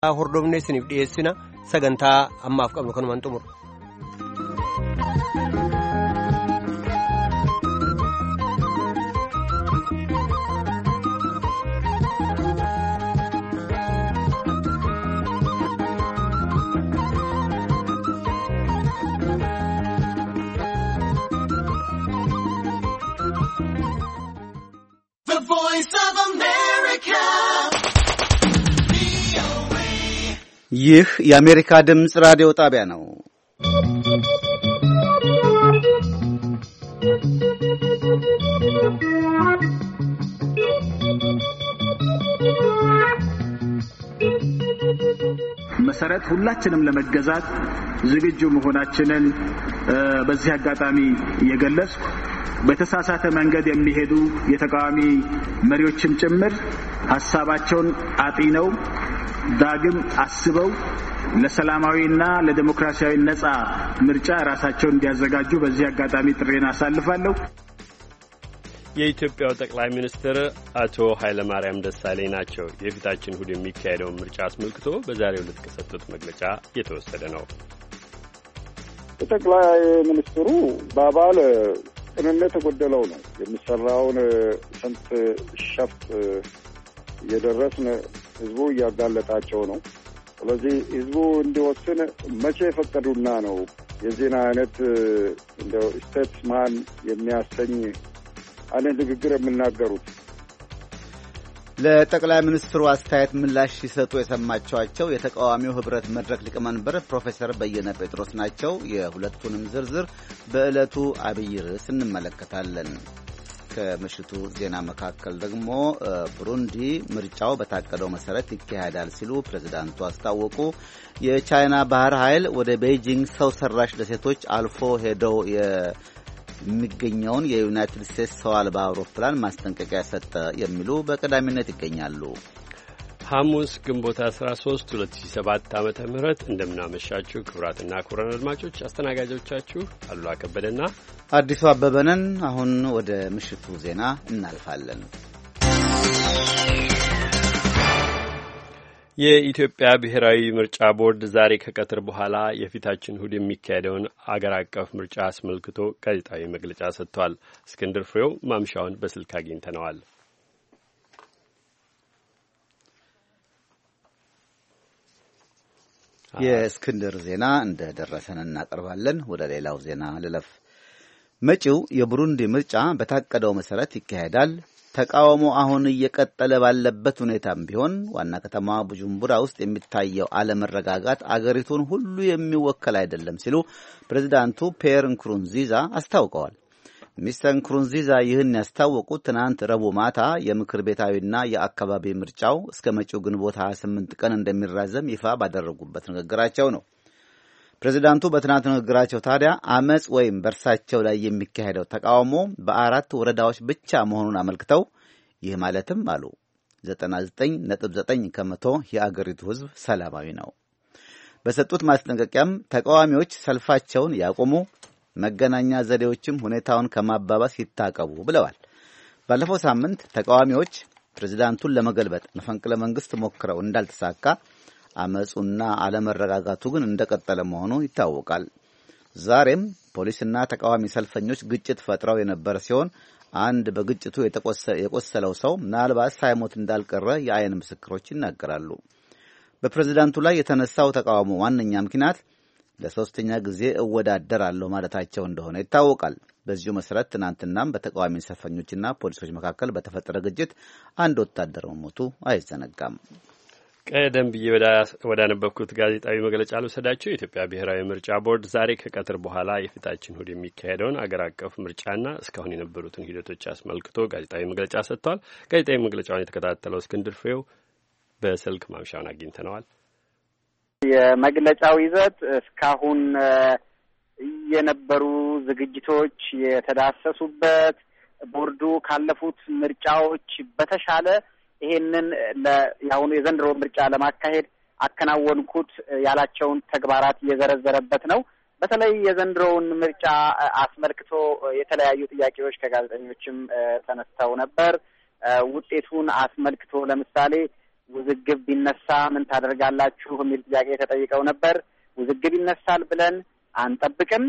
hordofne isiniif dhiyeessina sagantaa ammaaf qabnu kanumaan xumur. ይህ የአሜሪካ ድምጽ ራዲዮ ጣቢያ ነው። መሰረት ሁላችንም ለመገዛት ዝግጁ መሆናችንን በዚህ አጋጣሚ እየገለጽኩ በተሳሳተ መንገድ የሚሄዱ የተቃዋሚ መሪዎችም ጭምር ሐሳባቸውን አጥነው ዳግም አስበው ለሰላማዊና ለዲሞክራሲያዊ ነጻ ምርጫ ራሳቸውን እንዲያዘጋጁ በዚህ አጋጣሚ ጥሬን አሳልፋለሁ። የኢትዮጵያው ጠቅላይ ሚኒስትር አቶ ኃይለማርያም ደሳለኝ ናቸው። የፊታችን እሁድ የሚካሄደውን ምርጫ አስመልክቶ በዛሬው ዕለት ከሰጡት መግለጫ የተወሰደ ነው። ጠቅላይ ሚኒስትሩ በአባል ቅንነት የጎደለው ነው የሚሰራውን ስንት ሸፍጥ እየደረስን ህዝቡ እያጋለጣቸው ነው። ስለዚህ ህዝቡ እንዲወስን መቼ ፈቀዱና ነው የዚህን አይነት እንደው ስቴትስማን የሚያሰኝ አይነት ንግግር የሚናገሩት? ለጠቅላይ ሚኒስትሩ አስተያየት ምላሽ ሲሰጡ የሰማችኋቸው የተቃዋሚው ህብረት መድረክ ሊቀመንበር ፕሮፌሰር በየነ ጴጥሮስ ናቸው። የሁለቱንም ዝርዝር በዕለቱ አብይ ርዕስ እንመለከታለን። ከምሽቱ ዜና መካከል ደግሞ ብሩንዲ ምርጫው በታቀደው መሰረት ይካሄዳል ሲሉ ፕሬዝዳንቱ አስታወቁ። የቻይና ባህር ኃይል ወደ ቤጂንግ ሰው ሰራሽ ደሴቶች አልፎ ሄደው የሚገኘውን የዩናይትድ ስቴትስ ሰው አልባ አውሮፕላን ማስጠንቀቂያ ሰጠ የሚሉ በቀዳሚነት ይገኛሉ። ሐሙስ ግንቦት 13 2007 ዓመተ ምህረት እንደምናመሻችሁ ክቡራትና ክቡራን አድማጮች አስተናጋጆቻችሁ አሉላ ከበደና አዲሱ አበበነን። አሁን ወደ ምሽቱ ዜና እናልፋለን። የኢትዮጵያ ብሔራዊ ምርጫ ቦርድ ዛሬ ከቀትር በኋላ የፊታችን እሁድ የሚካሄደውን አገር አቀፍ ምርጫ አስመልክቶ ጋዜጣዊ መግለጫ ሰጥቷል። እስክንድር ፍሬው ማምሻውን በስልክ አግኝተነዋል። የእስክንድር ዜና እንደደረሰን እናቀርባለን። ወደ ሌላው ዜና ልለፍ። መጪው የቡሩንዲ ምርጫ በታቀደው መሰረት ይካሄዳል። ተቃውሞ አሁን እየቀጠለ ባለበት ሁኔታም ቢሆን ዋና ከተማ ቡጁምቡራ ውስጥ የሚታየው አለመረጋጋት አገሪቱን ሁሉ የሚወከል አይደለም ሲሉ ፕሬዝዳንቱ ፒየር ንኩሩንዚዛ አስታውቀዋል። ሚስተር ንኩሩንዚዛ ይህን ያስታወቁት ትናንት ረቡዕ ማታ የምክር ቤታዊና የአካባቢ ምርጫው እስከ መጪው ግንቦት 28 ቀን እንደሚራዘም ይፋ ባደረጉበት ንግግራቸው ነው። ፕሬዝዳንቱ በትናንት ንግግራቸው ታዲያ አመጽ ወይም በእርሳቸው ላይ የሚካሄደው ተቃውሞ በ4 ወረዳዎች ብቻ መሆኑን አመልክተው ይህ ማለትም አሉ 99.9% የአገሪቱ ሕዝብ ሰላማዊ ነው። በሰጡት ማስጠንቀቂያም ተቃዋሚዎች ሰልፋቸውን ያቆሙ፣ መገናኛ ዘዴዎችም ሁኔታውን ከማባባስ ይታቀቡ ብለዋል። ባለፈው ሳምንት ተቃዋሚዎች ፕሬዝዳንቱን ለመገልበጥ መፈንቅለ መንግስት ሞክረው እንዳልተሳካ አመጹና አለመረጋጋቱ ግን እንደቀጠለ መሆኑ ይታወቃል። ዛሬም ፖሊስና ተቃዋሚ ሰልፈኞች ግጭት ፈጥረው የነበረ ሲሆን አንድ በግጭቱ የቆሰለው ሰው ምናልባት ሳይሞት እንዳልቀረ የአይን ምስክሮች ይናገራሉ። በፕሬዝዳንቱ ላይ የተነሳው ተቃውሞ ዋነኛ ምክንያት ለሶስተኛ ጊዜ እወዳደራለሁ ማለታቸው እንደሆነ ይታወቃል። በዚሁ መሰረት ትናንትናም በተቃዋሚ ሰልፈኞችና ፖሊሶች መካከል በተፈጠረ ግጭት አንድ ወታደር መሞቱ አይዘነጋም። ቀደም ብዬ ወዳነበብኩት ጋዜጣዊ መግለጫ ልውሰዳቸው። የኢትዮጵያ ብሔራዊ ምርጫ ቦርድ ዛሬ ከቀትር በኋላ የፊታችን እሁድ የሚካሄደውን አገር አቀፍ ምርጫና እስካሁን የነበሩትን ሂደቶች አስመልክቶ ጋዜጣዊ መግለጫ ሰጥቷል። ጋዜጣዊ መግለጫውን የተከታተለው እስክንድር ፍሬው በስልክ ማምሻውን አግኝተነዋል። የመግለጫው ይዘት እስካሁን የነበሩ ዝግጅቶች የተዳሰሱበት ቦርዱ ካለፉት ምርጫዎች በተሻለ ይሄንን ለያሁኑ የዘንድሮ ምርጫ ለማካሄድ አከናወንኩት ያላቸውን ተግባራት የዘረዘረበት ነው። በተለይ የዘንድሮውን ምርጫ አስመልክቶ የተለያዩ ጥያቄዎች ከጋዜጠኞችም ተነስተው ነበር። ውጤቱን አስመልክቶ ለምሳሌ ውዝግብ ቢነሳ ምን ታደርጋላችሁ የሚል ጥያቄ ተጠይቀው ነበር። ውዝግብ ይነሳል ብለን አንጠብቅም።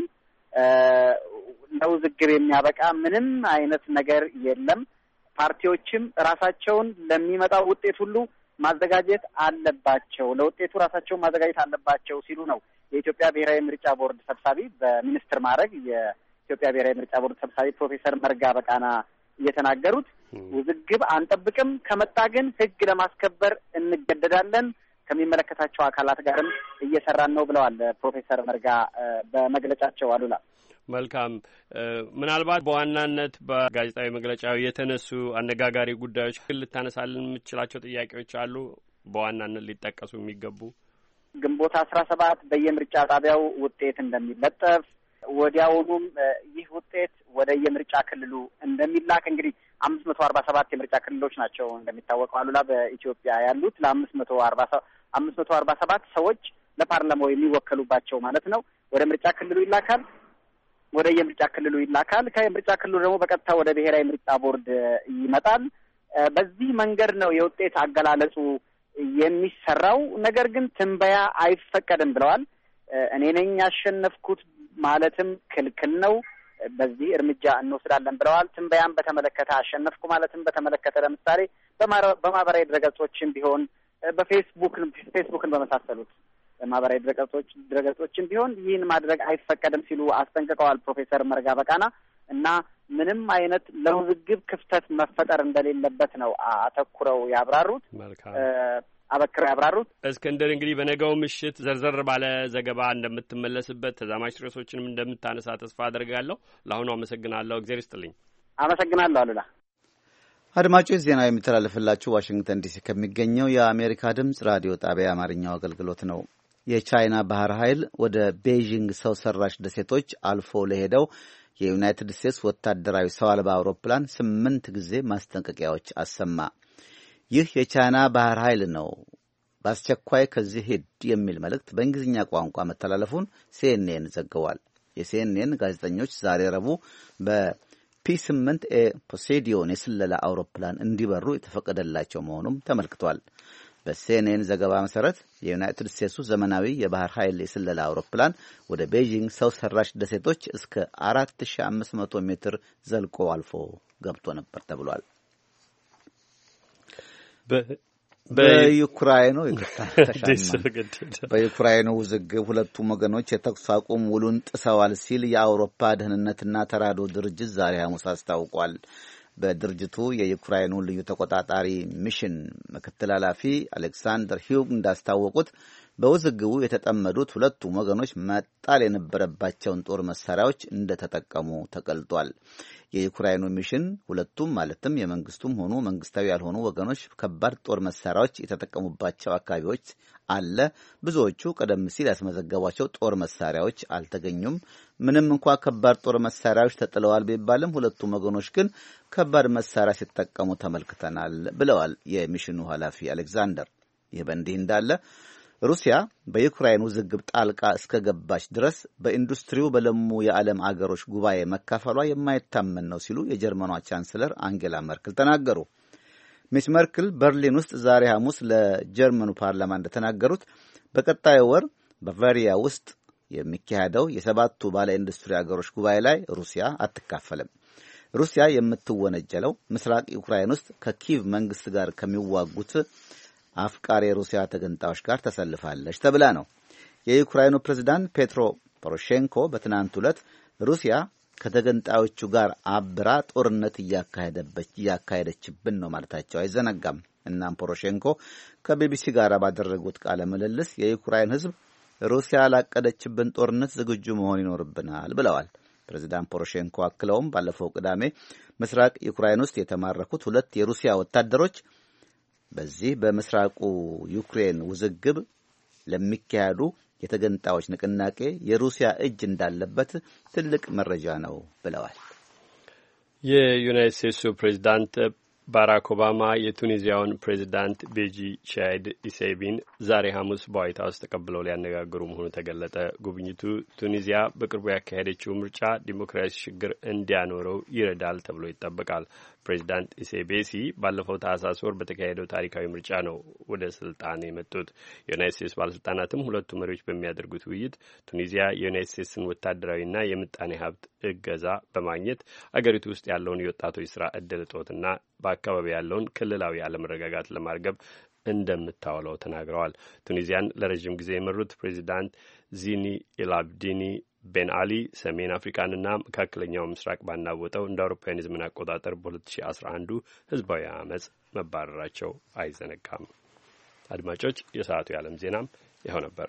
ለውዝግብ የሚያበቃ ምንም አይነት ነገር የለም። ፓርቲዎችም ራሳቸውን ለሚመጣው ውጤት ሁሉ ማዘጋጀት አለባቸው፣ ለውጤቱ ራሳቸውን ማዘጋጀት አለባቸው ሲሉ ነው የኢትዮጵያ ብሔራዊ ምርጫ ቦርድ ሰብሳቢ በሚኒስትር ማዕረግ የኢትዮጵያ ብሔራዊ ምርጫ ቦርድ ሰብሳቢ ፕሮፌሰር መርጋ በቃና እየተናገሩት። ውዝግብ አንጠብቅም፣ ከመጣ ግን ሕግ ለማስከበር እንገደዳለን፣ ከሚመለከታቸው አካላት ጋርም እየሰራን ነው ብለዋል ፕሮፌሰር መርጋ በመግለጫቸው። አሉላ መልካም። ምናልባት በዋናነት በጋዜጣዊ መግለጫው የተነሱ አነጋጋሪ ጉዳዮች ልታነሳልን የምትችላቸው ጥያቄዎች አሉ በዋናነት ሊጠቀሱ የሚገቡ? ግንቦት 17 በየምርጫ ጣቢያው ውጤት እንደሚለጠፍ ወዲያውኑም ይህ ውጤት ወደ የምርጫ ክልሉ እንደሚላክ እንግዲህ 547 የምርጫ ክልሎች ናቸው እንደሚታወቀው አሉላ በኢትዮጵያ ያሉት ለ547 ሰዎች ለፓርላማው የሚወከሉባቸው ማለት ነው። ወደ ምርጫ ክልሉ ይላካል። ወደ የምርጫ ክልሉ ይላካል። ከምርጫ ክልሉ ደግሞ በቀጥታ ወደ ብሔራዊ ምርጫ ቦርድ ይመጣል። በዚህ መንገድ ነው የውጤት አገላለጹ የሚሰራው። ነገር ግን ትንበያ አይፈቀድም ብለዋል። እኔ ነኝ ያሸነፍኩት ማለትም ክልክል ነው። በዚህ እርምጃ እንወስዳለን ብለዋል። ትንበያን በተመለከተ አሸነፍኩ ማለትም በተመለከተ ለምሳሌ በማህበራዊ ድረገጾችም ቢሆን ፌስቡክን በመሳሰሉት ማህበራዊ ድረገጾችም ቢሆን ይህን ማድረግ አይፈቀድም ሲሉ አስጠንቅቀዋል ፕሮፌሰር መርጋ በቃና እና ምንም አይነት ለውዝግብ ክፍተት መፈጠር እንደሌለበት ነው አተኩረው ያብራሩት። አበክረው ያብራሩት። እስክንድር እንግዲህ በነገው ምሽት ዘርዘር ባለ ዘገባ እንደምትመለስበት ተዛማች ርዕሶችንም እንደምታነሳ ተስፋ አድርጋለሁ። ለአሁኑ አመሰግናለሁ። እግዚአብሔር ይስጥልኝ። አመሰግናለሁ አሉላ። አድማጮች ዜናው የሚተላለፍላችሁ ዋሽንግተን ዲሲ ከሚገኘው የአሜሪካ ድምጽ ራዲዮ ጣቢያ የአማርኛው አገልግሎት ነው። የቻይና ባህር ኃይል ወደ ቤይጂንግ ሰው ሰራሽ ደሴቶች አልፎ ለሄደው የዩናይትድ ስቴትስ ወታደራዊ ሰው አልባ አውሮፕላን 8 ጊዜ ማስጠንቀቂያዎች አሰማ። ይህ የቻይና ባህር ኃይል ነው በአስቸኳይ ከዚህ ሂድ የሚል መልእክት በእንግሊዝኛ ቋንቋ መተላለፉን ሲኤንኤን ዘግቧል። የሲኤንኤን ጋዜጠኞች ዛሬ ረቡዕ በፒ8ኤ ፖሴዲዮን የስለላ አውሮፕላን እንዲበሩ የተፈቀደላቸው መሆኑም ተመልክቷል። በሲኤንኤን ዘገባ መሰረት የዩናይትድ ስቴትሱ ዘመናዊ የባህር ኃይል የስለላ አውሮፕላን ወደ ቤይጂንግ ሰው ሰራሽ ደሴቶች እስከ 4500 ሜትር ዘልቆ አልፎ ገብቶ ነበር ተብሏል። በዩክራይኑ ውዝግብ ሁለቱም ወገኖች የተኩስ አቁም ውሉን ጥሰዋል ሲል የአውሮፓ ደህንነትና ተራድኦ ድርጅት ዛሬ ሐሙስ አስታውቋል። በድርጅቱ የዩክራይኑ ልዩ ተቆጣጣሪ ሚሽን ምክትል ኃላፊ አሌክሳንደር ሂዩግ እንዳስታወቁት በውዝግቡ የተጠመዱት ሁለቱም ወገኖች መጣል የነበረባቸውን ጦር መሳሪያዎች እንደተጠቀሙ ተገልጧል። የዩክራይኑ ሚሽን ሁለቱም ማለትም የመንግስቱም ሆኑ መንግስታዊ ያልሆኑ ወገኖች ከባድ ጦር መሳሪያዎች የተጠቀሙባቸው አካባቢዎች አለ። ብዙዎቹ ቀደም ሲል ያስመዘገቧቸው ጦር መሳሪያዎች አልተገኙም። ምንም እንኳ ከባድ ጦር መሳሪያዎች ተጥለዋል ቢባልም ሁለቱም ወገኖች ግን ከባድ መሳሪያ ሲጠቀሙ ተመልክተናል ብለዋል የሚሽኑ ኃላፊ አሌክዛንደር። ይህ በእንዲህ እንዳለ ሩሲያ በዩክራይን ውዝግብ ጣልቃ እስከ ገባች ድረስ በኢንዱስትሪው በለሙ የዓለም አገሮች ጉባኤ መካፈሏ የማይታመን ነው ሲሉ የጀርመኗ ቻንስለር አንጌላ መርክል ተናገሩ። ሚስ መርክል በርሊን ውስጥ ዛሬ ሐሙስ ለጀርመኑ ፓርላማ እንደተናገሩት በቀጣዩ ወር ባቫሪያ ውስጥ የሚካሄደው የሰባቱ ባለ ኢንዱስትሪ አገሮች ጉባኤ ላይ ሩሲያ አትካፈልም። ሩሲያ የምትወነጀለው ምስራቅ ዩክራይን ውስጥ ከኪቭ መንግስት ጋር ከሚዋጉት አፍቃሪ የሩሲያ ተገንጣዮች ጋር ተሰልፋለች ተብላ ነው። የዩክራይኑ ፕሬዝዳንት ፔትሮ ፖሮሼንኮ በትናንት ዕለት ሩሲያ ከተገንጣዮቹ ጋር አብራ ጦርነት እያካሄደችብን ነው ማለታቸው አይዘነጋም። እናም ፖሮሼንኮ ከቢቢሲ ጋር ባደረጉት ቃለ ምልልስ የዩክራይን ሕዝብ ሩሲያ ላቀደችብን ጦርነት ዝግጁ መሆን ይኖርብናል ብለዋል። ፕሬዝዳንት ፖሮሼንኮ አክለውም ባለፈው ቅዳሜ ምስራቅ ዩክራይን ውስጥ የተማረኩት 2 የሩሲያ ወታደሮች በዚህ በምስራቁ ዩክሬን ውዝግብ ለሚካሄዱ የተገንጣዮች ንቅናቄ የሩሲያ እጅ እንዳለበት ትልቅ መረጃ ነው ብለዋል። የዩናይትድ ስቴትሱ ፕሬዝዳንት ባራክ ኦባማ የቱኒዚያውን ፕሬዚዳንት ቤጂ ሻይድ ኢሴቢን ዛሬ ሐሙስ በዋይት ሀውስ ተቀብለው ሊያነጋግሩ መሆኑ ተገለጠ። ጉብኝቱ ቱኒዚያ በቅርቡ ያካሄደችው ምርጫ ዲሞክራሲ ሽግግር እንዲያኖረው ይረዳል ተብሎ ይጠበቃል። ፕሬዚዳንት ኢሴቤሲ ባለፈው ታህሳስ ወር በተካሄደው ታሪካዊ ምርጫ ነው ወደ ስልጣን የመጡት። የዩናይት ስቴትስ ባለስልጣናትም ሁለቱ መሪዎች በሚያደርጉት ውይይት ቱኒዚያ የዩናይት ስቴትስን ወታደራዊና የምጣኔ ሀብት እገዛ በማግኘት አገሪቱ ውስጥ ያለውን የወጣቶች ስራ እድል እጦትና በአካባቢ ያለውን ክልላዊ አለመረጋጋት ለማርገብ እንደምታውለው ተናግረዋል። ቱኒዚያን ለረጅም ጊዜ የመሩት ፕሬዚዳንት ዚኒ ኢልአብዲኒ ቤን አሊ ሰሜን አፍሪካንና መካከለኛው ምስራቅ ባናወጠው እንደ አውሮፓውያን የዘመን አቆጣጠር በ2011 ህዝባዊ አመጽ መባረራቸው አይዘነጋም። አድማጮች፣ የሰዓቱ የዓለም ዜናም ይኸው ነበር።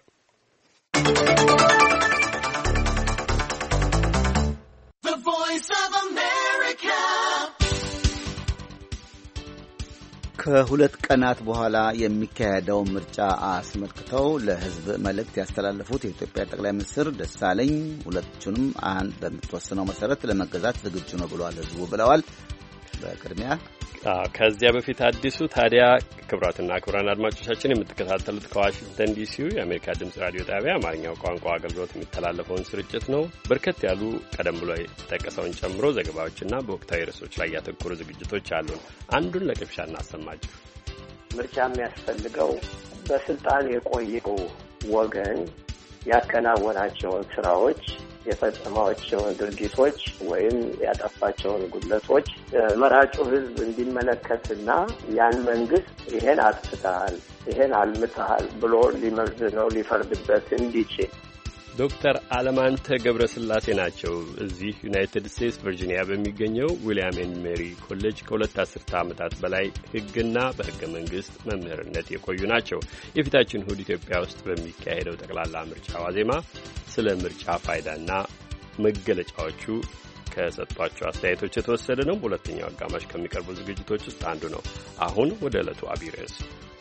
ከሁለት ቀናት በኋላ የሚካሄደው ምርጫ አስመልክተው ለህዝብ መልእክት ያስተላለፉት የኢትዮጵያ ጠቅላይ ሚኒስትር ደሳለኝ ሁለቱንም አንድ በምትወስነው መሰረት ለመገዛት ዝግጁ ነው ብለዋል ህዝቡ ብለዋል። በቅድሚያ ከዚያ በፊት አዲሱ ታዲያ ክቡራትና ክቡራን አድማጮቻችን የምትከታተሉት ከዋሽንግተን ዲሲው የአሜሪካ ድምጽ ራዲዮ ጣቢያ አማርኛው ቋንቋ አገልግሎት የሚተላለፈውን ስርጭት ነው። በርከት ያሉ ቀደም ብሎ የተጠቀሰውን ጨምሮ ዘገባዎችና በወቅታዊ ርዕሶች ላይ ያተኮሩ ዝግጅቶች አሉን። አንዱን ለቅምሻ እናሰማችሁ። ምርጫ የሚያስፈልገው በስልጣን የቆየው ወገን ያከናወናቸውን ስራዎች፣ የፈጸማቸውን ድርጊቶች ወይም ያጠፋቸውን ጉድለቶች መራጩ ህዝብ እንዲመለከትና ያን መንግስት ይሄን አጥፍተሃል፣ ይሄን አልምተሃል ብሎ ሊመዝነው ሊፈርድበት እንዲችል። ዶክተር አለማንተ ገብረስላሴ ናቸው። እዚህ ዩናይትድ ስቴትስ ቨርጂኒያ በሚገኘው ዊልያም ኤንድ ሜሪ ኮሌጅ ከሁለት አስርተ ዓመታት በላይ ህግና በህገ መንግስት መምህርነት የቆዩ ናቸው። የፊታችን እሁድ ኢትዮጵያ ውስጥ በሚካሄደው ጠቅላላ ምርጫ ዋዜማ ስለ ምርጫ ፋይዳና መገለጫዎቹ ከሰጧቸው አስተያየቶች የተወሰደ ነው። በሁለተኛው አጋማሽ ከሚቀርቡ ዝግጅቶች ውስጥ አንዱ ነው። አሁን ወደ ዕለቱ አብይ ርዕስ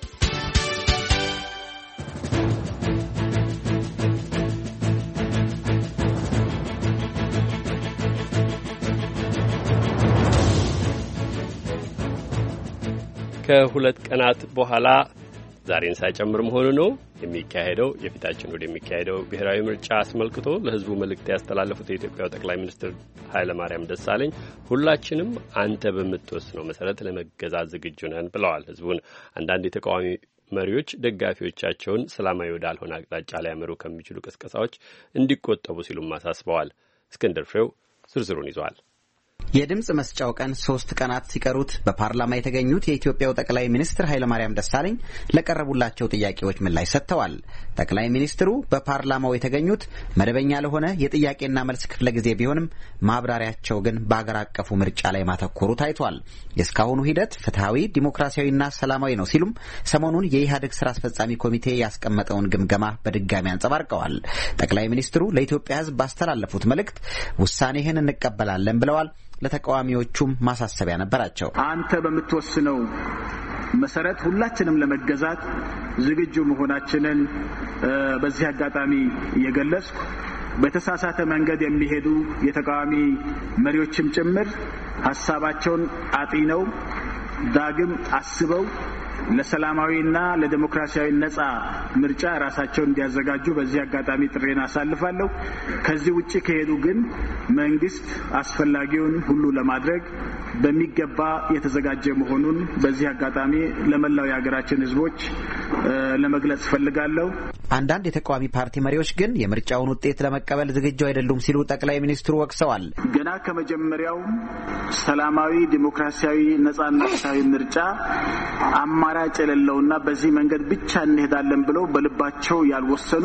ከሁለት ቀናት በኋላ ዛሬን ሳይጨምር መሆኑ ነው የሚካሄደው የፊታችን ወደ የሚካሄደው ብሔራዊ ምርጫ አስመልክቶ ለህዝቡ መልእክት ያስተላለፉት የኢትዮጵያው ጠቅላይ ሚኒስትር ኃይለማርያም ደሳለኝ ሁላችንም አንተ በምትወስነው መሰረት ለመገዛት ዝግጁ ነን ብለዋል ህዝቡን። አንዳንድ የተቃዋሚ መሪዎች ደጋፊዎቻቸውን ሰላማዊ ወዳልሆነ አቅጣጫ ሊያመሩ ከሚችሉ ቅስቀሳዎች እንዲቆጠቡ ሲሉም አሳስበዋል። እስክንድር ፍሬው ዝርዝሩን ይዟል። የድምጽ መስጫው ቀን 3 ቀናት ሲቀሩት በፓርላማ የተገኙት የኢትዮጵያው ጠቅላይ ሚኒስትር ኃይለማርያም ደሳለኝ ለቀረቡላቸው ጥያቄዎች ምላሽ ሰጥተዋል። ጠቅላይ ሚኒስትሩ በፓርላማው የተገኙት መደበኛ ለሆነ የጥያቄና መልስ ክፍለ ጊዜ ቢሆንም ማብራሪያቸው ግን በአገር አቀፉ ምርጫ ላይ ማተኮሩ ታይቷል። የእስካሁኑ ሂደት ፍትሐዊ፣ ዲሞክራሲያዊና ሰላማዊ ነው ሲሉም ሰሞኑን የኢህአዴግ ስራ አስፈጻሚ ኮሚቴ ያስቀመጠውን ግምገማ በድጋሚ አንጸባርቀዋል። ጠቅላይ ሚኒስትሩ ለኢትዮጵያ ሕዝብ ባስተላለፉት መልእክት ውሳኔህን እንቀበላለን ብለዋል። ለተቃዋሚዎቹም ማሳሰቢያ ነበራቸው። አንተ በምትወስነው መሰረት ሁላችንም ለመገዛት ዝግጁ መሆናችንን በዚህ አጋጣሚ እየገለጽኩ በተሳሳተ መንገድ የሚሄዱ የተቃዋሚ መሪዎችም ጭምር ሀሳባቸውን አጢነው ዳግም አስበው ለሰላማዊና ለዲሞክራሲያዊ ነጻ ምርጫ ራሳቸውን እንዲያዘጋጁ በዚህ አጋጣሚ ጥሬን አሳልፋለሁ። ከዚህ ውጪ ከሄዱ ግን መንግስት አስፈላጊውን ሁሉ ለማድረግ በሚገባ የተዘጋጀ መሆኑን በዚህ አጋጣሚ ለመላው የሀገራችን ህዝቦች ለመግለጽ ፈልጋለሁ። አንዳንድ የተቃዋሚ ፓርቲ መሪዎች ግን የምርጫውን ውጤት ለመቀበል ዝግጁ አይደሉም ሲሉ ጠቅላይ ሚኒስትሩ ወቅሰዋል። ገና ከመጀመሪያው ሰላማዊ፣ ዲሞክራሲያዊ፣ ነጻና ፍትሃዊ ምርጫ አማራጭ የሌለውና በዚህ መንገድ ብቻ እንሄዳለን ብለው በልባቸው ያልወሰኑ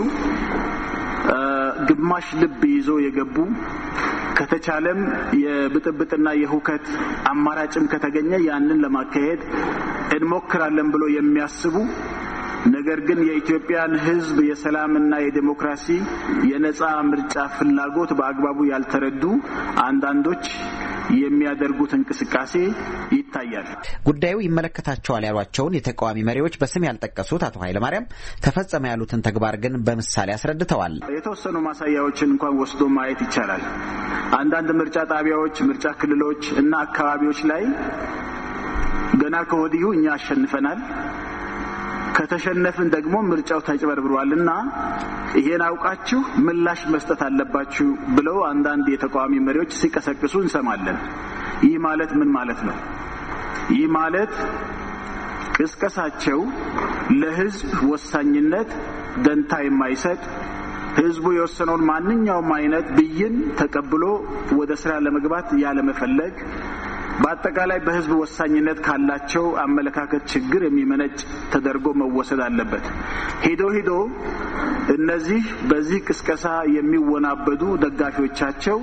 ግማሽ ልብ ይዞ የገቡ ከተቻለም የብጥብጥና የሁከት አማራጭም ከተገኘ ያንን ለማካሄድ እንሞክራለን ብሎ የሚያስቡ ነገር ግን የኢትዮጵያን ህዝብ የሰላምና የዲሞክራሲ የነጻ ምርጫ ፍላጎት በአግባቡ ያልተረዱ አንዳንዶች የሚያደርጉት እንቅስቃሴ ይታያል። ጉዳዩ ይመለከታቸዋል ያሏቸውን የተቃዋሚ መሪዎች በስም ያልጠቀሱት አቶ ኃይለማርያም ተፈጸመ ያሉትን ተግባር ግን በምሳሌ አስረድተዋል። የተወሰኑ ማሳያዎችን እንኳን ወስዶ ማየት ይቻላል። አንዳንድ ምርጫ ጣቢያዎች፣ ምርጫ ክልሎች እና አካባቢዎች ላይ ገና ከወዲሁ እኛ አሸንፈናል፣ ከተሸነፍን ደግሞ ምርጫው ተጭበርብሯልና ይሄን አውቃችሁ ምላሽ መስጠት አለባችሁ ብለው አንዳንድ የተቃዋሚ መሪዎች ሲቀሰቅሱ እንሰማለን። ይህ ማለት ምን ማለት ነው? ይህ ማለት ቅስቀሳቸው ለህዝብ ወሳኝነት ደንታ የማይሰጥ ህዝቡ የወሰነውን ማንኛውም አይነት ብይን ተቀብሎ ወደ ስራ ለመግባት ያለ መፈለግ በአጠቃላይ በህዝብ ወሳኝነት ካላቸው አመለካከት ችግር የሚመነጭ ተደርጎ መወሰድ አለበት። ሄዶ እነዚህ በዚህ ቅስቀሳ የሚወናበዱ ደጋፊዎቻቸው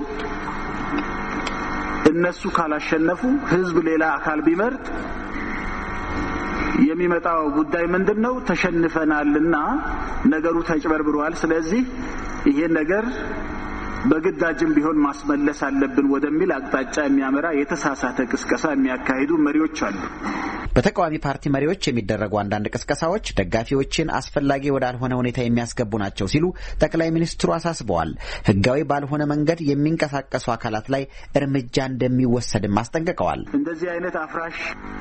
እነሱ ካላሸነፉ ህዝብ ሌላ አካል ቢመርጥ የሚመጣው ጉዳይ ምንድነው? ተሸንፈናልና ነገሩ ተጭበርብሯል፣ ስለዚህ ይሄ ነገር በግዳጅም ቢሆን ማስመለስ አለብን ወደሚል አቅጣጫ የሚያመራ የተሳሳተ ቅስቀሳ የሚያካሂዱ መሪዎች አሉ። በተቃዋሚ ፓርቲ መሪዎች የሚደረጉ አንዳንድ ቅስቀሳዎች ደጋፊዎችን አስፈላጊ ወዳልሆነ ሁኔታ የሚያስገቡ ናቸው ሲሉ ጠቅላይ ሚኒስትሩ አሳስበዋል። ህጋዊ ባልሆነ መንገድ የሚንቀሳቀሱ አካላት ላይ እርምጃ እንደሚወሰድም አስጠንቅቀዋል። እንደዚህ አይነት አፍራሽ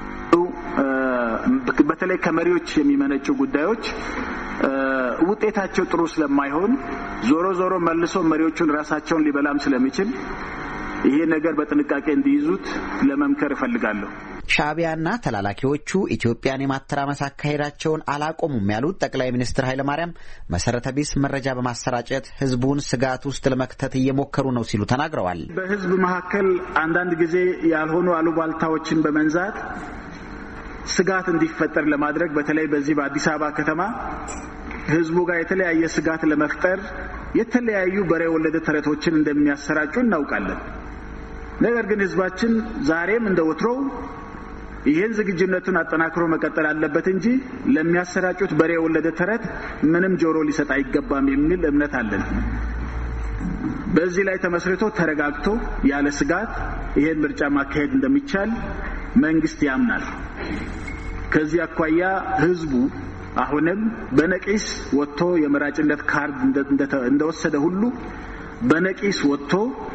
በተለይ ከመሪዎች የሚመነጩ ጉዳዮች ውጤታቸው ጥሩ ስለማይሆን ዞሮ መልሶ መሪዎቹን ራሳቸውን ሊበላም ስለሚችል ይሄ ነገር በጥንቃቄ እንዲይዙት ለመምከር እፈልጋለሁ። ሻዕቢያና ተላላኪዎቹ ኢትዮጵያን የማተራመስ አካሄዳቸውን አላቆሙም ያሉት ጠቅላይ ሚኒስትር ኃይለማርያም መሰረተ ቢስ መረጃ በማሰራጨት ህዝቡን ስጋት ውስጥ ለመክተት እየሞከሩ ነው ሲሉ ተናግረዋል። በህዝብ መካከል አንዳንድ ጊዜ ያልሆኑ አሉባልታዎችን በመንዛት ስጋት እንዲፈጠር ለማድረግ በተለይ በዚህ በአዲስ አበባ ከተማ ህዝቡ ጋር የተለያየ ስጋት ለመፍጠር የተለያዩ በሬ ወለደ ተረቶችን እንደሚያሰራጩ እናውቃለን። ነገር ግን ህዝባችን ዛሬም እንደወትሮው ይሄን ዝግጁነቱን አጠናክሮ መቀጠል አለበት እንጂ ለሚያሰራጩት በሬ ወለደ ተረት ምንም ጆሮ ሊሰጥ አይገባም የሚል እምነት አለን። በዚህ ላይ ተመስርቶ ተረጋግቶ ያለ ስጋት ይሄን ምርጫ ማካሄድ እንደሚቻል መንግስት ያምናል። ከዚህ አኳያ ህዝቡ አሁንም በነቂስ ወጥቶ የመራጭነት ካርድ እንደወሰደ ሁሉ በነቂስ ወጥቶ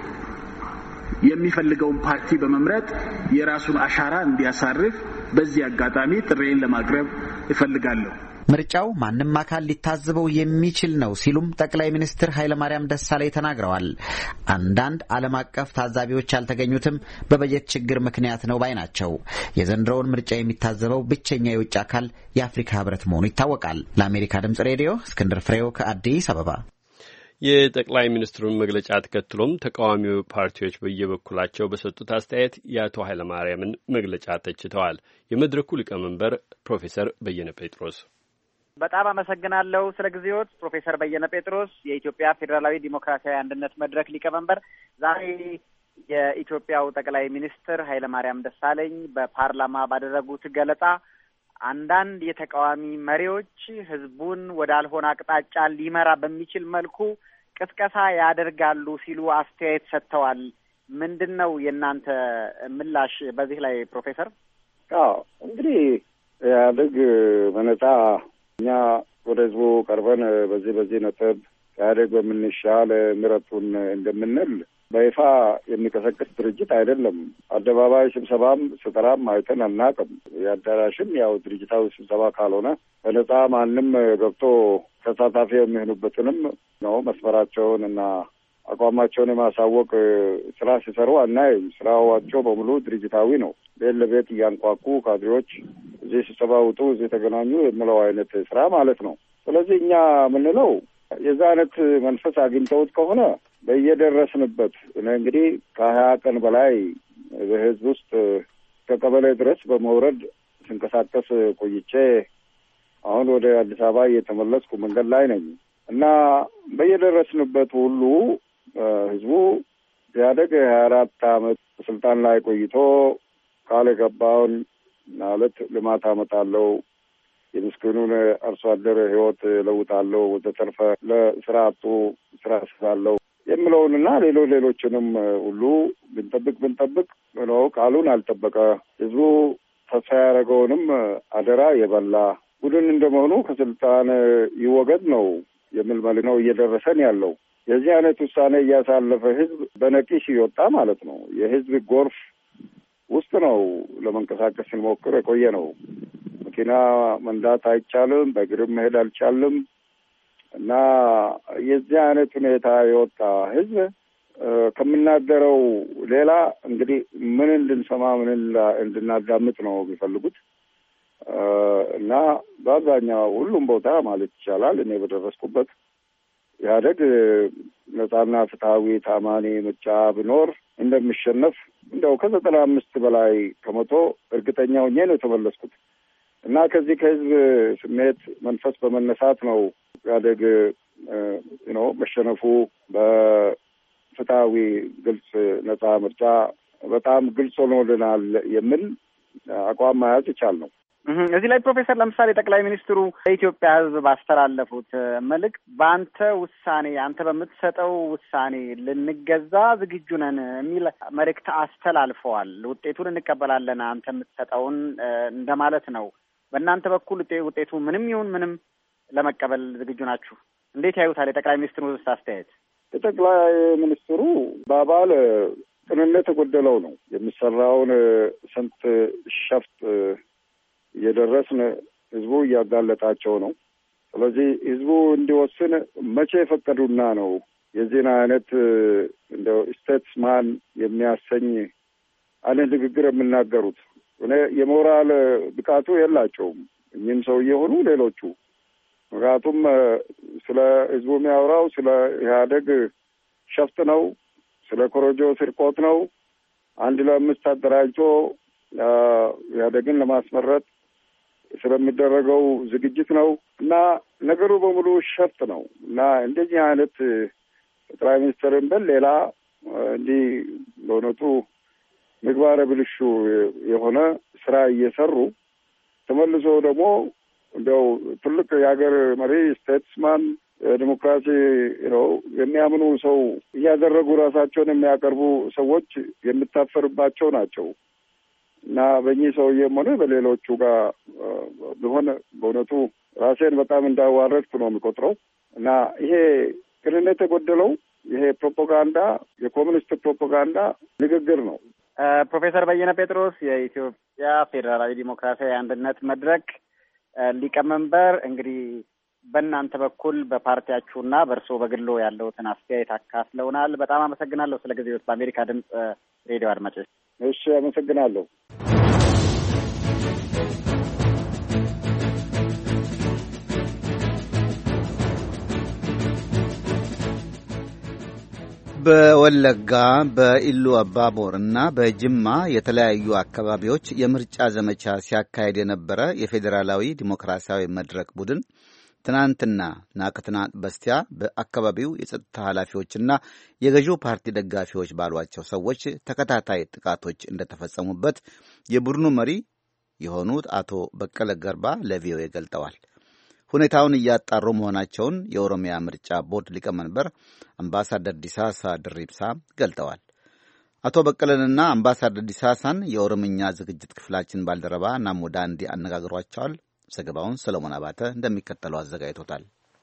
የሚፈልገውን ፓርቲ በመምረጥ የራሱን አሻራ እንዲያሳርፍ በዚህ አጋጣሚ ጥሬን ለማቅረብ እፈልጋለሁ። ምርጫው ማንም አካል ሊታዘበው የሚችል ነው ሲሉም ጠቅላይ ሚኒስትር ኃይለማርያም ደሳለኝ ተናግረዋል። አንዳንድ ዓለም አቀፍ ታዛቢዎች ያልተገኙትም በበጀት ችግር ምክንያት ነው ባይ ናቸው። የዘንድሮውን ምርጫ የሚታዘበው ብቸኛ የውጭ አካል የአፍሪካ ህብረት መሆኑ ይታወቃል። ለአሜሪካ ድምጽ ሬዲዮ እስክንድር ፍሬው ከአዲስ አበባ። የጠቅላይ ሚኒስትሩን መግለጫ ተከትሎም ተቃዋሚ ፓርቲዎች በየበኩላቸው በሰጡት አስተያየት የአቶ ኃይለማርያምን መግለጫ ተችተዋል። የመድረኩ ሊቀመንበር ፕሮፌሰር በየነ ጴጥሮስ በጣም አመሰግናለሁ ስለ ጊዜዎት። ፕሮፌሰር በየነ ጴጥሮስ የኢትዮጵያ ፌዴራላዊ ዲሞክራሲያዊ አንድነት መድረክ ሊቀመንበር፣ ዛሬ የኢትዮጵያው ጠቅላይ ሚኒስትር ኃይለማርያም ደሳለኝ በፓርላማ ባደረጉት ገለጻ አንዳንድ የተቃዋሚ መሪዎች ህዝቡን ወዳልሆነ አቅጣጫ ሊመራ በሚችል መልኩ ቅስቀሳ ያደርጋሉ ሲሉ አስተያየት ሰጥተዋል። ምንድን ነው የእናንተ ምላሽ በዚህ ላይ ፕሮፌሰር? እንግዲህ ኢህአዴግ በነጻ እኛ ወደ ህዝቡ ቀርበን በዚህ ነጥብ ኢህአዴግ በምንሻል ምረጡን እንደምንል በይፋ የሚቀሰቅስ ድርጅት አይደለም። አደባባይ ስብሰባም ስጠራም አይተን አናውቅም። የአዳራሽም ያው ድርጅታዊ ስብሰባ ካልሆነ በነጻ ማንም ገብቶ ተሳታፊ የሚሆኑበትንም ነው መስመራቸውን እና አቋማቸውን የማሳወቅ ስራ ሲሰሩ አናይም። ስራዋቸው በሙሉ ድርጅታዊ ነው። ቤት ለቤት እያንኳኩ ካድሬዎች እዚህ ስብሰባ ውጡ፣ እዚህ ተገናኙ የሚለው አይነት ስራ ማለት ነው። ስለዚህ እኛ የምንለው የዛ አይነት መንፈስ አግኝተውት ከሆነ በየደረስንበት እንግዲህ ከ20 ቀን በላይ በህዝብ ውስጥ ከቀበሌ ድረስ በመውረድ ስንቀሳቀስ ቆይቼ አሁን ወደ አዲስ አበባ እየተመለስኩ መንገድ ላይ ነኝ እና በየደረስንበት ሁሉ ህዝቡ ኢህአዴግ 24 ዓመት ስልጣን ላይ ቆይቶ ቃል የገባውን ማለት ልማት አመጣለሁ፣ የምስኪኑን አርሶ አደር ህይወት ለውጣለሁ፣ ወዘተርፈ ለስራ አጡ ስራ ስራለሁ የሚለውንና ሌሎችንም ሁሉ ብንጠብቅ ነው ቃሉን አልጠበቀ፣ ህዝቡ ተስፋ ያደረገውንም አደራ የበላ ቡድን እንደመሆኑ ከስልጣን ይወገድ ነው የሚል መልእክት ነው እየደረሰን ያለው። የዚህ አይነት ውሳኔ እያሳለፈ ህዝብ በነቂስ ይወጣ ማለት ነው። የህዝብ ጎርፍ ውስጥ ነው ለመንቀሳቀስ ስንሞክር የቆየ ነው። መኪና መንዳት አይቻልም፣ በእግርም መሄድ አልቻልም እና የዚህ አይነት ሁኔታ የወጣ ህዝብ ከምናገረው ሌላ እንግዲህ ምን እንድንሰማ ምን እንድናዳምጥ ነው የሚፈልጉት እና በአብዛኛው ሁሉም ቦታ ማለት ይቻላል እኔ በደረስኩበት ኢህአዴግ ነጻና ፍትሐዊ ታማኒ ምርጫ ቢኖር እንደሚሸነፍ እንደው ከ95 በላይ ከመቶ እርግጠኛ ሆኜ ነው የተመለስኩት እና ከዚህ ከህዝብ ስሜት መንፈስ በመነሳት ነው ኢህአዴግ መሸነፉ በፍትሐዊ ግልጽ ነጻ ምርጫ በጣም ግልጽ ሆኖልናል የሚል አቋም መያዝ ይቻል ነው። እዚህ ላይ ፕሮፌሰር ለምሳሌ ጠቅላይ ሚኒስትሩ ለኢትዮጵያ ህዝብ ባስተላለፉት መልእክት በአንተ ውሳኔ አንተ በምትሰጠው ውሳኔ ልንገዛ ዝግጁ ነን የሚል መልእክት አስተላልፈዋል። ውጤቱን እንቀበላለን አንተ የምትሰጠውን እንደማለት ነው። በእናንተ በኩል ውጤቱ ምንም ይሁን ምንም ለመቀበል ዝግጁ ናችሁ? እንዴት ያዩታል የጠቅላይ ሚኒስትሩ አስተያየት? የጠቅላይ ሚኒስትሩ በአባል ቅንነት የጎደለው ነው። የሚሰራውን ስንት ሸፍጥ እየደረስን ህዝቡ እያጋለጣቸው ነው። ስለዚህ ህዝቡ እንዲወስን መቼ ፈቀዱና ነው የዚህን አይነት እንደው ስቴትስማን የሚያሰኝ አይነት ንግግር የሚናገሩት? እኔ የሞራል ብቃቱ የላቸውም እኚህም ሰው የሆኑ ሌሎቹ። ምክንያቱም ስለ ህዝቡ የሚያወራው ስለ ኢህአዴግ ሸፍጥ ነው፣ ስለ ኮረጆ ስርቆት ነው፣ 1 ለ5 አደራጅቶ ኢህአዴግን ለማስመረጥ ስለሚደረገው ዝግጅት ነው እና ነገሩ በሙሉ ሸፍጥ ነው እና እንደዚህ አይነት ጠቅላይ ሚኒስትርን በል ሌላ እንዲህ በእውነቱ ምግባረ ብልሹ የሆነ ስራ እየሰሩ ተመልሶ ደግሞ እንደው ትልቅ የሀገር መሪ ስቴትስማን ዲሞክራሲ የሚያምኑ ሰው እያደረጉ ራሳቸውን የሚያቀርቡ ሰዎች የሚታፈርባቸው ናቸው እና በእኚህ ሰውዬም ሆነ በሌሎቹ ጋር ቢሆን በእውነቱ ራሴን በጣም እንዳዋረድኩ ነው የሚቆጥረው እና ይሄ ቅንነት የጎደለው ይሄ ፕሮፓጋንዳ የኮሚኒስት ፕሮፓጋንዳ ንግግር ነው። ፕሮፌሰር በየነ ጴጥሮስ የኢትዮጵያ ፌዴራላዊ ዲሞክራሲያዊ አንድነት መድረክ ሊቀመንበር፣ እንግዲህ በእናንተ በኩል በፓርቲያችሁና በእርስዎ በግሎ ያለውትን አስተያየት አካፍለውናል። በጣም አመሰግናለሁ ስለ ጊዜዎት። በአሜሪካ ድምፅ ሬዲዮ አድማጮች። እሺ፣ አመሰግናለሁ። በወለጋ በኢሉ አባቦር እና በጅማ የተለያዩ አካባቢዎች የምርጫ ዘመቻ ሲያካሄድ የነበረ የፌዴራላዊ ዲሞክራሲያዊ መድረክ ቡድን ትናንትናና ከትናንት በስቲያ በአካባቢው የጸጥታ ኃላፊዎችና የገዢው ፓርቲ ደጋፊዎች ባሏቸው ሰዎች ተከታታይ ጥቃቶች እንደተፈጸሙበት የቡድኑ መሪ የሆኑት አቶ በቀለ ገርባ ለቪኦኤ ገልጠዋል። ሁኔታውን እያጣሩ መሆናቸውን የኦሮሚያ ምርጫ ቦርድ ሊቀመንበር አምባሳደር ዲሳሳ ድሪብሳ ገልጠዋል። አቶ በቀለንና አምባሳደር ዲሳሳን የኦሮምኛ ዝግጅት ክፍላችን ባልደረባ ናሙዳ እንዲ አነጋግሯቸዋል። ዘገባውን ሰለሞን አባተ እንደሚከተለው አዘጋጅቶታል።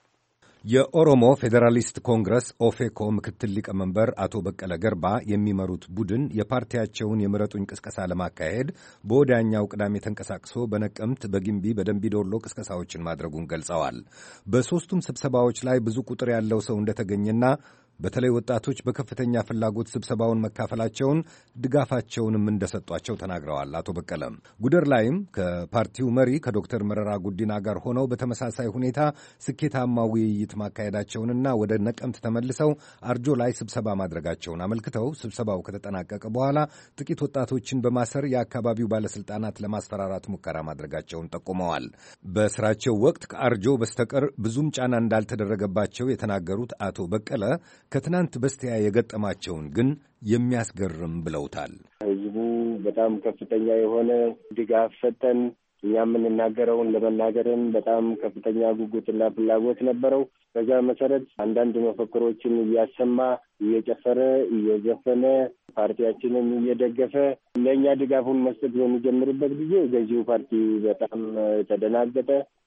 የኦሮሞ ፌዴራሊስት ኮንግረስ ኦፌኮ ምክትል ሊቀመንበር አቶ በቀለ ገርባ የሚመሩት ቡድን የፓርቲያቸውን የምረጡኝ ቅስቀሳ ለማካሄድ በወዲያኛው ቅዳሜ ተንቀሳቅሶ በነቀምት፣ በጊምቢ፣ በደንቢዶሎ ቅስቀሳዎችን ማድረጉን ገልጸዋል። በሦስቱም ስብሰባዎች ላይ ብዙ ቁጥር ያለው ሰው እንደተገኘና በተለይ ወጣቶች በከፍተኛ ፍላጎት ስብሰባውን መካፈላቸውን ድጋፋቸውንም እንደሰጧቸው ተናግረዋል። አቶ በቀለም ጉደር ላይም ከፓርቲው መሪ ከዶክተር መረራ ጉዲና ጋር ሆነው በተመሳሳይ ሁኔታ ስኬታማ ውይይት ማካሄዳቸውንና ወደ ነቀምት ተመልሰው አርጆ ላይ ስብሰባ ማድረጋቸውን አመልክተው ስብሰባው ከተጠናቀቀ በኋላ ጥቂት ወጣቶችን በማሰር የአካባቢው ባለስልጣናት ለማስፈራራት ሙከራ ማድረጋቸውን ጠቁመዋል። በስራቸው ወቅት ከአርጆ በስተቀር ብዙም ጫና እንዳልተደረገባቸው የተናገሩት አቶ በቀለ ከትናንት በስቲያ የገጠማቸውን ግን የሚያስገርም ብለውታል። ህዝቡ በጣም ከፍተኛ የሆነ ድጋፍ ሰጠን። እኛ የምንናገረውን ለመናገርም በጣም ከፍተኛ ጉጉትና ፍላጎት ነበረው። በዛ መሰረት አንዳንድ መፈክሮችን እያሰማ እየጨፈረ እየዘፈነ ፓርቲያችንን እየደገፈ ለእኛ ድጋፉን መስጠት በሚጀምርበት ጊዜ ገዢው ፓርቲ በጣም ተደናገጠ።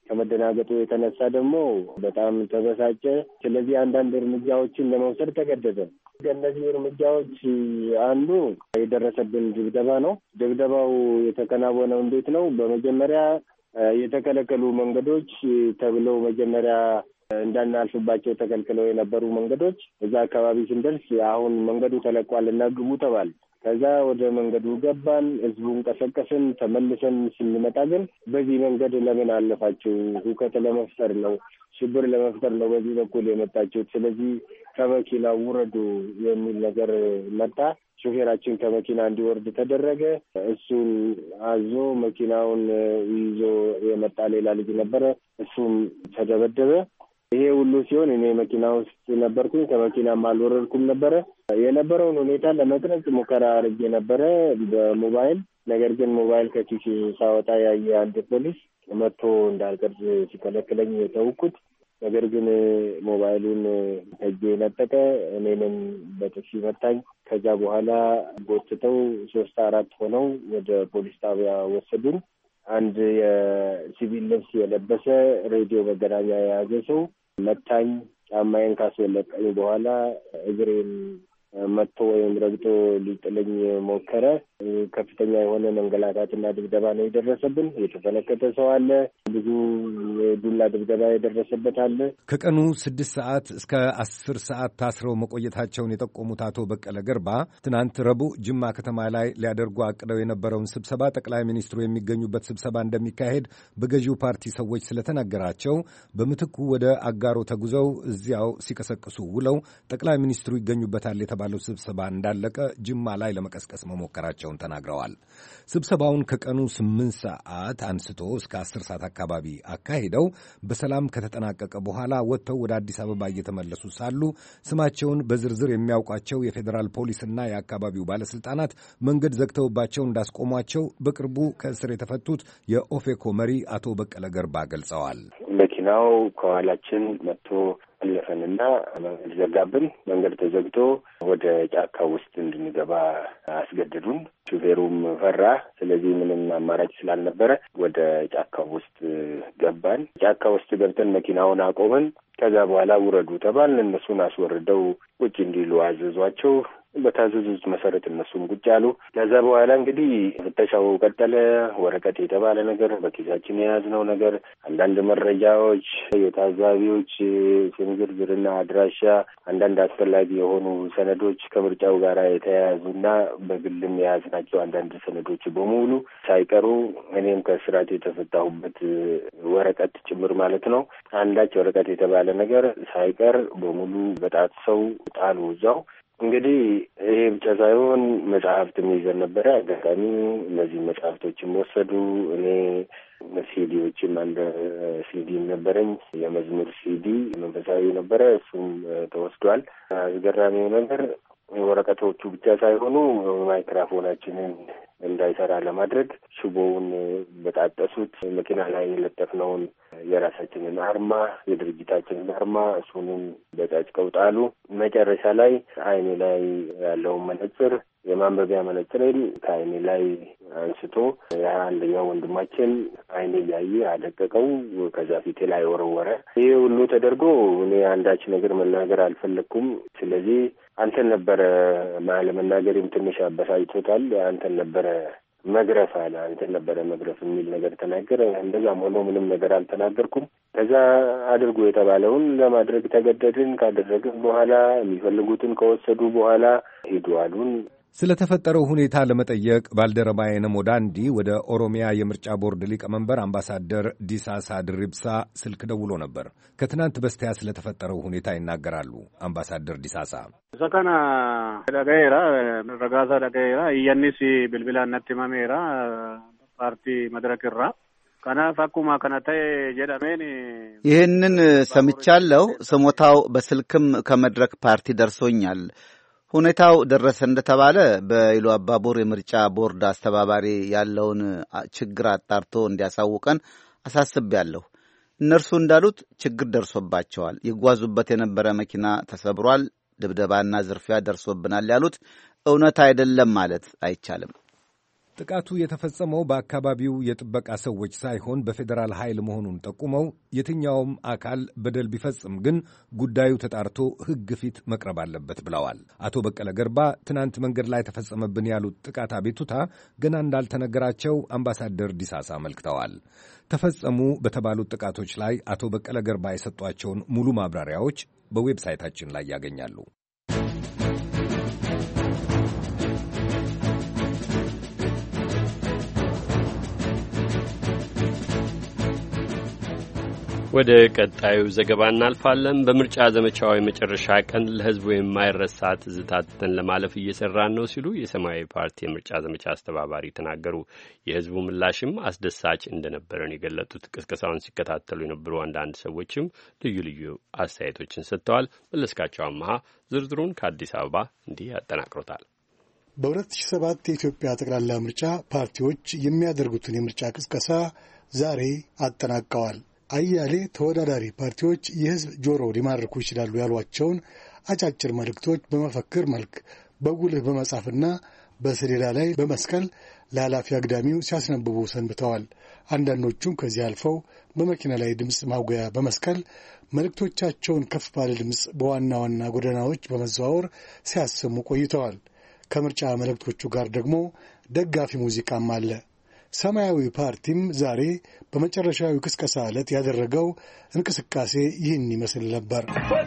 ከመደናገጡ የተነሳ ደግሞ በጣም ተበሳጨ። ስለዚህ አንዳንድ እርምጃዎችን ለመውሰድ ተገደደ። ከእነዚህ እርምጃዎች አንዱ የደረሰብን ድብደባ ነው። ድብደባው የተከናወነው እንዴት ነው? በመጀመሪያ የተከለከሉ መንገዶች ተብለው መጀመሪያ እንዳናልፍባቸው ተከልክለው የነበሩ መንገዶች እዛ አካባቢ ስንደርስ አሁን መንገዱ ተለቋልና ግቡ ተባል። ከዛ ወደ መንገዱ ገባን፣ ህዝቡን ቀሰቀስን። ተመልሰን ስንመጣ ግን በዚህ መንገድ ለምን አለፋችሁ? ሁከት ለመፍጠር ነው፣ ሽብር ለመፍጠር ነው በዚህ በኩል የመጣችሁት፣ ስለዚህ ከመኪናው ውረዱ የሚል ነገር መጣ። ሾፌራችን ከመኪና እንዲወርድ ተደረገ። እሱን አዞ መኪናውን ይዞ የመጣ ሌላ ልጅ ነበረ፣ እሱም ተደበደበ። ይሄ ሁሉ ሲሆን እኔ መኪና ውስጥ ነበርኩኝ። ከመኪናም አልወረድኩም ነበረ። የነበረውን ሁኔታ ለመቅረጽ ሙከራ አድርጌ ነበረ በሞባይል። ነገር ግን ሞባይል ከኪሴ ሳወጣ ያየ አንድ ፖሊስ መጥቶ እንዳልቀርጽ ሲከለክለኝ የተውኩት። ነገር ግን ሞባይሉን ከእጄ ነጠቀ። እኔንም በጥፊ መታኝ። ከዛ በኋላ ጎትተው 3-4 ሆነው ወደ ፖሊስ ጣቢያ ወሰዱን። አንድ የሲቪል ልብስ የለበሰ ሬዲዮ መገናኛ የያዘ ሰው መታኝ። ጫማዬን ካስወለቀኝ በኋላ እግሬን መጥቶ ወይም ረግጦ ሊጥለኝ ሞከረ። ከፍተኛ የሆነ መንገላታትና ድብደባ ነው የደረሰብን። የተፈነከተ ሰው አለ። ብዙ ዱላ ድብደባ የደረሰበት አለ። ከቀኑ 6 ሰዓት እስከ 10 ሰዓት ታስረው መቆየታቸውን የጠቆሙት አቶ በቀለ ገርባ ትናንት ረቡዕ ጅማ ከተማ ላይ ሊያደርጉ አቅደው የነበረውን ስብሰባ ጠቅላይ ሚኒስትሩ የሚገኙበት ስብሰባ እንደሚካሄድ በገዢው ፓርቲ ሰዎች ስለተነገራቸው በምትኩ ወደ አጋሮ ተጉዘው እዚያው ሲቀሰቅሱ ውለው ጠቅላይ ሚኒስትሩ ይገኙበታል የተባለው ስብሰባ እንዳለቀ ጅማ ላይ ለመቀስቀስ መሞከራቸውን ተናግረዋል። ስብሰባውን ከቀኑ 8 ሰዓት አንስቶ እስከ 10 ሰዓት አካባቢ አካሂደው በሰላም ከተጠናቀቀ በኋላ ወጥተው ወደ አዲስ አበባ እየተመለሱ ሳሉ ስማቸውን በዝርዝር የሚያውቋቸው የፌዴራል ፖሊስና የአካባቢው ባለስልጣናት መንገድ ዘግተውባቸው እንዳስቆሟቸው በቅርቡ ከእስር የተፈቱት የኦፌኮ መሪ አቶ በቀለ ገርባ ገልጸዋል። መኪናው ከኋላችን መጥቶ አለፈንና መንገድ ዘጋብን። መንገድ ተዘግቶ ወደ ጫካ ውስጥ እንድንገባ አስገደዱን። ሹፌሩም ፈራ። ስለዚህ ምንም አማራጭ ስላልነበረ ወደ ጫካ ውስጥ ገባን። ጫካ ውስጥ ገብተን መኪናውን አቆምን። ከዛ በኋላ ውረዱ ተባልን። እነሱን አስወርደው ቁጭ እንዲሉ አዘዟቸው። በታዘዙት መሰረት እነሱም ቁጭ አሉ። ከዛ በኋላ እንግዲህ ፍተሻው ቀጠለ። ወረቀት የተባለ ነገር፣ በኪሳችን የያዝነው ነገር፣ አንዳንድ መረጃዎች፣ የታዛቢዎች ስም ዝርዝርና አድራሻ፣ አንዳንድ አስፈላጊ የሆኑ ሰነዶች ከምርጫው ጋር የተያያዙና በግልም የያዝናቸው አንዳንድ ሰነዶች በሙሉ ሳይቀሩ እኔም ከእስራት የተፈታሁበት ወረቀት ጭምር ማለት ነው። አንዳች ወረቀት የተባለ ነገር ሳይቀር በሙሉ በጣጥሰው ጣሉ እዛው። እንግዲህ ይሄ ብቻ ሳይሆን መጽሐፍትም ይዘን ነበረ። አጋጣሚ እነዚህ መጽሐፍቶችም ወሰዱ። እኔ ሲዲዎችም አንድ ሲዲ ነበረኝ፣ የመዝሙር ሲዲ መንፈሳዊ ነበረ፣ እሱም ተወስዷል። አስገራሚው ነገር ወረቀቶቹ ብቻ ሳይሆኑ ማይክራፎናችንን እንዳይሰራ ለማድረግ ሽቦውን በጣጠሱት። መኪና ላይ የለጠፍነውን የራሳችንን አርማ፣ የድርጅታችንን አርማ እሱንም በጫጭቀው ጣሉ። መጨረሻ ላይ አይኔ ላይ ያለውን መነጽር፣ የማንበቢያ መነጽሬን ከአይኔ ላይ አንስቶ አንደኛው ወንድማችን አይኔ እያየ አደቀቀው። ከዛ ፊቴ ላይ ወረወረ። ይህ ሁሉ ተደርጎ እኔ አንዳች ነገር መናገር አልፈለግኩም። ስለዚህ አንተን ነበረ ለመናገርም ትንሽ አበሳጭቶታል። አንተን ነበረ መግረፍ አለ። አንተን ነበረ መግረፍ የሚል ነገር ተናገረ። እንደዛም ሆኖ ምንም ነገር አልተናገርኩም። ከዛ አድርጎ የተባለውን ለማድረግ ተገደድን። ካደረግን በኋላ የሚፈልጉትን ከወሰዱ በኋላ ሂዱ አሉን። ስለተፈጠረው ሁኔታ ለመጠየቅ ባልደረባዬ ነሞ ዳንዲ ወደ ኦሮሚያ የምርጫ ቦርድ ሊቀመንበር አምባሳደር ዲሳሳ ድሪብሳ ስልክ ደውሎ ነበር። ከትናንት በስቲያ ስለተፈጠረው ሁኔታ ይናገራሉ። አምባሳደር ዲሳሳ ሰከና ደገራ ረጋሳ ደገራ ይያኒስ ብልብላ ነትማሜራ ፓርቲ መድረክራ ከናፍ አኩማ ከናታይ ጀዳሜን ይህንን ሰምቻለሁ። ስሞታው በስልክም ከመድረክ ፓርቲ ደርሶኛል። ሁኔታው ደረሰ እንደተባለ በኢሉ አባቦር የምርጫ ቦርድ አስተባባሪ ያለውን ችግር አጣርቶ እንዲያሳውቀን አሳስቤያለሁ። እነርሱ እንዳሉት ችግር ደርሶባቸዋል። ይጓዙበት የነበረ መኪና ተሰብሯል፣ ድብደባና ዝርፊያ ደርሶብናል ያሉት እውነት አይደለም ማለት አይቻልም። ጥቃቱ የተፈጸመው በአካባቢው የጥበቃ ሰዎች ሳይሆን በፌዴራል ኃይል መሆኑን ጠቁመው የትኛውም አካል በደል ቢፈጽም ግን ጉዳዩ ተጣርቶ ሕግ ፊት መቅረብ አለበት ብለዋል። አቶ በቀለ ገርባ ትናንት መንገድ ላይ ተፈጸመብን ያሉት ጥቃት አቤቱታ ገና እንዳልተነገራቸው አምባሳደር ዲሳሳ አመልክተዋል። ተፈጸሙ በተባሉት ጥቃቶች ላይ አቶ በቀለ ገርባ የሰጧቸውን ሙሉ ማብራሪያዎች በዌብሳይታችን ላይ ያገኛሉ። ወደ ቀጣዩ ዘገባ እናልፋለን። በምርጫ ዘመቻው የመጨረሻ ቀን ለሕዝቡ የማይረሳ ትዝታትን ለማለፍ እየሰራን ነው ሲሉ የሰማያዊ ፓርቲ የምርጫ ዘመቻ አስተባባሪ ተናገሩ። የሕዝቡ ምላሽም አስደሳች እንደነበረን የገለጡት ቅስቀሳውን ሲከታተሉ የነበሩ አንዳንድ ሰዎችም ልዩ ልዩ አስተያየቶችን ሰጥተዋል። መለስካቸው አመሃ ዝርዝሩን ከአዲስ አበባ እንዲህ ያጠናቅሮታል። በ2007 የኢትዮጵያ ጠቅላላ ምርጫ ፓርቲዎች የሚያደርጉትን የምርጫ ቅስቀሳ ዛሬ አጠናቀዋል። አያሌ ተወዳዳሪ ፓርቲዎች የሕዝብ ጆሮ ሊማርኩ ይችላሉ ያሏቸውን አጫጭር መልእክቶች በመፈክር መልክ በጉልህ በመጻፍና በሰሌዳ ላይ በመስቀል ለኃላፊ አግዳሚው ሲያስነብቡ ሰንብተዋል። አንዳንዶቹም ከዚህ አልፈው በመኪና ላይ ድምፅ ማጉያ በመስቀል መልእክቶቻቸውን ከፍ ባለ ድምፅ በዋና ዋና ጎዳናዎች በመዘዋወር ሲያሰሙ ቆይተዋል። ከምርጫ መልእክቶቹ ጋር ደግሞ ደጋፊ ሙዚቃም አለ። ሰማያዊ ፓርቲም ዛሬ በመጨረሻዊ ቅስቀሳ ዕለት ያደረገው እንቅስቃሴ ይህን ይመስል ነበር።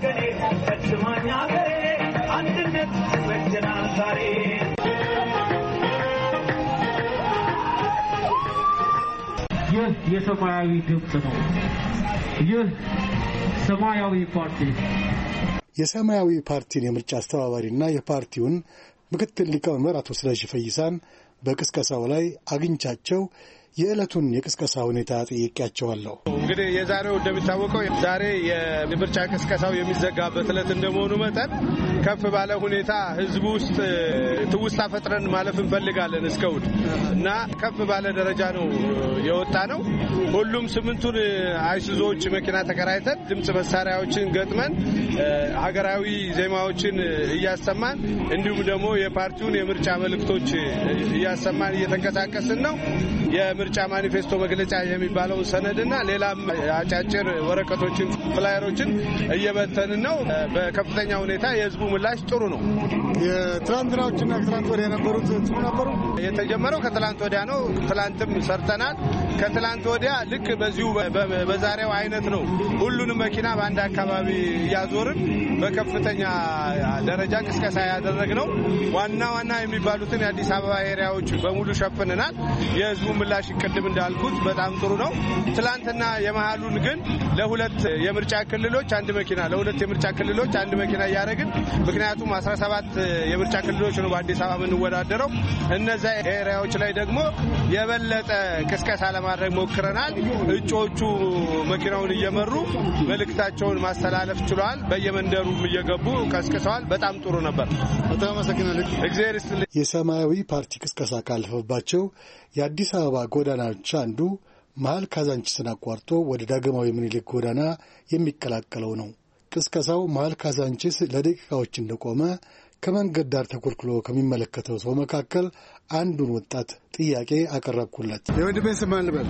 ይህ የሰማያዊ ድምፅ ነው። ይህ ሰማያዊ ፓርቲ የሰማያዊ ፓርቲን የምርጫ አስተባባሪና የፓርቲውን ምክትል ሊቀመንበር አቶ ስለሺ ፈይሳን በቅስቀሳው ላይ አግኝቻቸው የዕለቱን የቅስቀሳ ሁኔታ ጠይቄያቸዋለሁ። እንግዲህ የዛሬው እንደሚታወቀው ዛሬ የምርጫ ቅስቀሳው የሚዘጋበት ዕለት እንደመሆኑ መጠን ከፍ ባለ ሁኔታ ህዝቡ ውስጥ ትውስታ ፈጥረን ማለፍ እንፈልጋለን እስከ እሑድ እና ከፍ ባለ ደረጃ ነው የወጣ ነው። ሁሉም 8ቱን አይሱዞች መኪና ተከራይተን ድምፅ መሳሪያዎችን ገጥመን ሀገራዊ ዜማዎችን እያሰማን እንዲሁም ደግሞ የፓርቲውን የምርጫ መልእክቶች እያሰማን እየተንቀሳቀስን ነው። የምርጫ ማኒፌስቶ መግለጫ የሚባለውን ሰነድና ሌላም አጫጭር ወረቀቶችን ፍላየሮችን እየበተንን ነው። በከፍተኛ ሁኔታ የህዝቡ ምላሽ ጥሩ ነው። የትላንትናዎችና ከትላንት ወዲያ የነበሩት ጥሩ ነበሩ። የተጀመረው ከትላንት ወዲያ ነው። ትላንትም ሰርተናል። ከትላንት ወዲያ ልክ በዚሁ በዛሬው አይነት ነው። ሁሉንም መኪና በአንድ አካባቢ እያዞርን በከፍተኛ ደረጃ ቅስቀሳ ያደረግነው። ዋና ዋና የሚባሉትን የአዲስ አበባ ኤሪያዎች በሙሉ ሸፍነናል። የህዝቡ ምላሽ ቅድም እንዳልኩት በጣም ጥሩ ነው። ትላንትና የመሃሉን ግን ለሁለት የምርጫ ክልሎች አንድ መኪና ለሁለት የምርጫ ክልሎች አንድ መኪና እያደረግን ምክንያቱም 17 የምርጫ ክልሎች ነው በአዲስ አበባ የምንወዳደረው። እነዛ ኤሪያዎች ላይ ደግሞ የበለጠ ቅስቀሳ ለማድረግ ሞክረናል። እጩዎቹ መኪናውን እየመሩ መልእክታቸውን ማስተላለፍ ችለዋል። በየመንደሩም እየገቡ ቀስቅሰዋል። በጣም ጥሩ ነበር። በጣም አመሰግናለሁ። እግዚአብሔር ይስጥልኝ። የሰማያዊ ፓርቲ ቅስቀሳ ካለፈባቸው የአዲስ አበባ ጎዳናዎች አንዱ መሀል ካዛንቺስን አቋርጦ ወደ ዳግማዊ ምኒልክ ጎዳና የሚቀላቀለው ነው። ቅስቀሳው መሀል ካዛንቺስ ለደቂቃዎች እንደቆመ ከመንገድ ዳር ተኮልኩሎ ከሚመለከተው ሰው መካከል አንዱን ወጣት ጥያቄ አቀረብኩለት። የወንድሜ ስም ማን ልበል?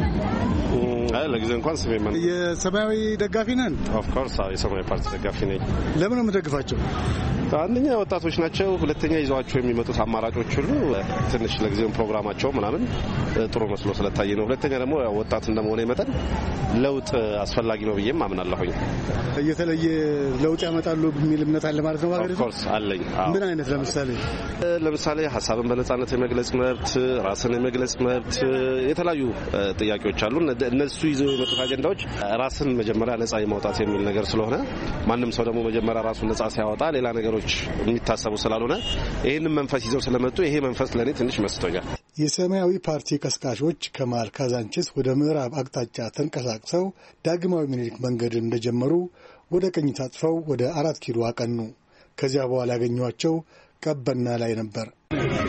ለጊዜው እንኳን ስሜ ማን። የሰማያዊ ደጋፊ ነን? ኦፍ ኮርስ የሰማያዊ ፓርቲ ደጋፊ ነኝ። ለምን ነው የምትደግፋቸው? አንደኛ ወጣቶች ናቸው። ሁለተኛ ይዘዋቸው የሚመጡት አማራጮች ሁሉ ትንሽ ለጊዜው ፕሮግራማቸው ምናምን ጥሩ መስሎ ስለታየ ነው። ሁለተኛ ደግሞ ወጣት እንደመሆነ መጠን ለውጥ አስፈላጊ ነው ብዬም አምናለሁኝ። የተለየ ለውጥ ያመጣሉ የሚል እምነት አለ ማለት ነው? ኦፍ ኮርስ አለኝ። ምን አይነት? ለምሳሌ ሀሳብን በነጻነት የመግለጽ መብት፣ ራስን የመግለጽ መብት፣ የተለያዩ ጥያቄዎች አሉ። እነሱ ይዘው የመጡት አጀንዳዎች ራስን መጀመሪያ ነጻ የማውጣት የሚል ነገር ስለሆነ ማንም ሰው ደግሞ መጀመሪያ ራሱን ነጻ ሲያወጣ ሌላ ነገሮች የሚታሰቡ ስላልሆነ ይህንን መንፈስ ይዘው ስለመጡ ይሄ መንፈስ ለእኔ ትንሽ መስቶኛል። የሰማያዊ ፓርቲ ቀስቃሾች ከመሃል ካዛንቺስ ወደ ምዕራብ አቅጣጫ ተንቀሳቅሰው ዳግማዊ ምኒልክ መንገድ እንደጀመሩ ወደ ቀኝ ታጥፈው ወደ 4 ኪሎ አቀኑ። ከዚያ በኋላ ያገኟቸው ቀበና ላይ ነበር።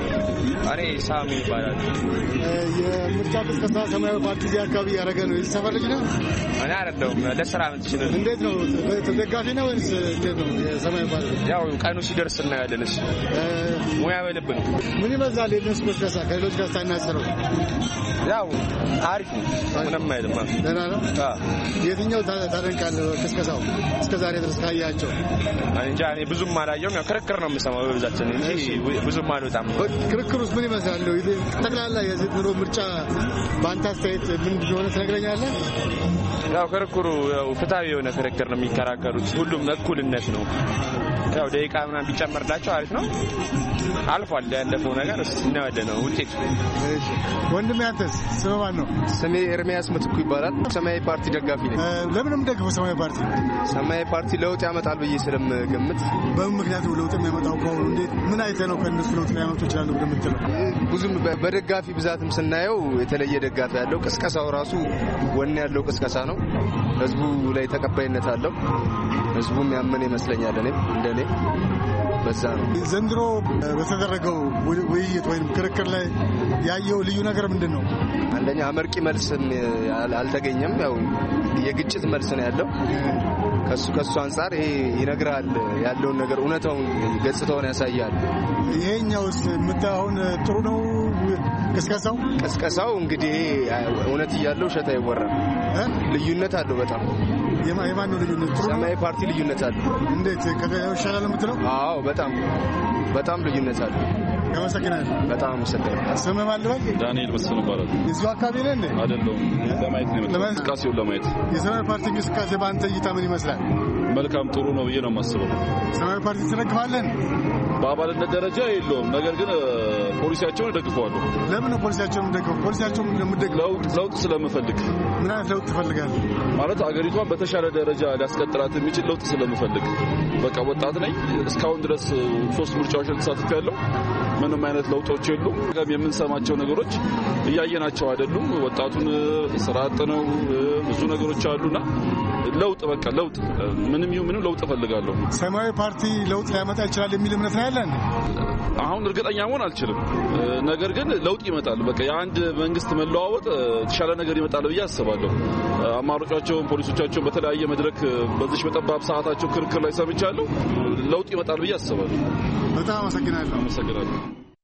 እኔ ሳሚ ይባላል። የምርጫ ቅስቀሳ ሰማያዊ ፓርቲ አካባቢ ያደረገ ነው። እዚህ ሰፈር ልጅ ነው? እኔ አይደለሁም። ለስራ መጥቼ ነው። እንዴት ነው? ተደጋፊ ነው ወይስ እንዴት ነው? የሰማያዊ ፓርቲ ያው ቀኑ ሲደርስ እናያለን። እሺ ሙያ በልብን ምን ይመስላል የነሱ ቅስቀሳ ከሌሎች ጋር ሳይናሰረው? ያው አሪፍ ነው። ምንም አይልም። ደህና ነው። የትኛው ታደንቃለህ? ቅስቀሳው እስከዛሬ ድረስ ካያቸው? እንጃ እኔ ብዙም አላየሁም። ያው ክርክር ነው የምሰማው በብዛት እንጂ ብዙም አልወጣም። ክርክሩስ ምን ይመስላል? ጠቅላላ የዘንድሮ ምርጫ በአንተ አስተያየት ምን እንደሆነ ትነግረኛለህ? ያው ክርክሩ ፍትሃዊ የሆነ ክርክር ነው የሚከራከሩት። ሁሉም እኩልነት ነው። ያው ደቂቃ ምናምን ቢጨመርላቸው አሪፍ ነው። አልፏል ያለፈው ነገር እናያለን ነው ውጤቱ። እሺ ወንድሜ አንተስ ስምህ ማን ነው? ስሜ ኤርሚያስ ምትኩ ይባላል። ሰማያዊ ፓርቲ ደጋፊ ነኝ። ለምን እንደግፈው ሰማያዊ ፓርቲ? ሰማያዊ ፓርቲ ለውጥ ያመጣል ብዬ ስለምገምት። በምን ምክንያት ነው ለውጥ የሚያመጣው? ከሆነ እንዴት ምን አይተህ ነው ከእነሱ ለውጥ ሊያመጡ ይችላሉ እንደምትለው? ብዙም በደጋፊ ብዛትም ስናየው የተለየ ደጋፊ ያለው ቅስቀሳው ራሱ ወኔ ያለው ቅስቀሳ ነው። ህዝቡ ላይ ተቀባይነት አለው። ህዝቡም ያመነ ይመስለኛል። እኔም እንደኔ በዛ ነው። ዘንድሮ በተደረገው ውይይት ወይም ክርክር ላይ ያየው ልዩ ነገር ምንድነው? አንደኛ አመርቂ መልስ አልተገኘም። ያው የግጭት መልስ ነው ያለው። ከሱ አንፃር ይሄ ይነግራል ያለውን ነገር እውነታውን ገጽታውን ያሳያል። ይሄኛውስ ምታውን ጥሩ ነው ቅስቀሳው እንግዲህ እውነት እያለው ውሸት አይወራም። ልዩነት አለው በጣም። የማን ነው ልዩነት? ጥሩ ነው። ሰማያዊ ፓርቲ ልዩነት አለው። እንዴት ከሌላው ይሻላል የምትለው? አዎ በጣም ልዩነት አለው። ያመሰግናለሁ። በጣም አመሰግናለሁ። ስምህ ማን ነው? ዳንኤል መስፍን ይባላል። እዚሁ አካባቢ ነህ እንዴ? አይደለም። ለማየት ነው እንቅስቃሴውን ለማየት። የሰማያዊ ፓርቲ እንቅስቃሴ በአንተ እይታ ምን ይመስላል? መልካም ጥሩ ነው ብዬ ነው የማስበው። ሰማያዊ ፓርቲ ትደግፋለህ? በአባልነት ደረጃ የለውም፣ ነገር ግን ፖሊሲያቸውን እደግፈዋለሁ። ለምን ነው ፖሊሲያቸውን የምትደግፈው? ፖሊሲያቸውን እንደምትደግፈው ለውጥ ስለምፈልግ። ምን አይነት ለውጥ ትፈልጋለህ? ማለት አገሪቷን በተሻለ ደረጃ ሊያስቀጥላት የሚችል ለውጥ ስለምፈልግ። በቃ ወጣት ነኝ። እስካሁን ድረስ 3 ምርጫዎች ተሳትፌያለሁ። ምንም አይነት ለውጦች የሉም። የምንሰማቸው ነገሮች እያየናቸው አይደሉም። ወጣቱን ስራ አጥ ነው፣ ብዙ ነገሮች አሉና ለውጥ በቃ ለውጥ ምንም ለውጥ እፈልጋለሁ። ሰማያዊ ፓርቲ ለውጥ ሊያመጣ ይችላል የሚል እምነት ነው ያለን። አሁን እርግጠኛ መሆን አልችልም፣ ነገር ግን ለውጥ ይመጣል። በቃ የአንድ መንግስት መለዋወጥ የተሻለ ነገር ይመጣል ብዬ አስባለሁ። አማራጮቻቸውን ፖሊሶቻቸውን በተለያየ መድረክ በዚህ በጠባብ ሰዓታቸው ክርክር ላይ ሰምቻለሁ። ለውጥ ይመጣል ብዬ አስባለሁ። በጣም አመሰግናለሁ።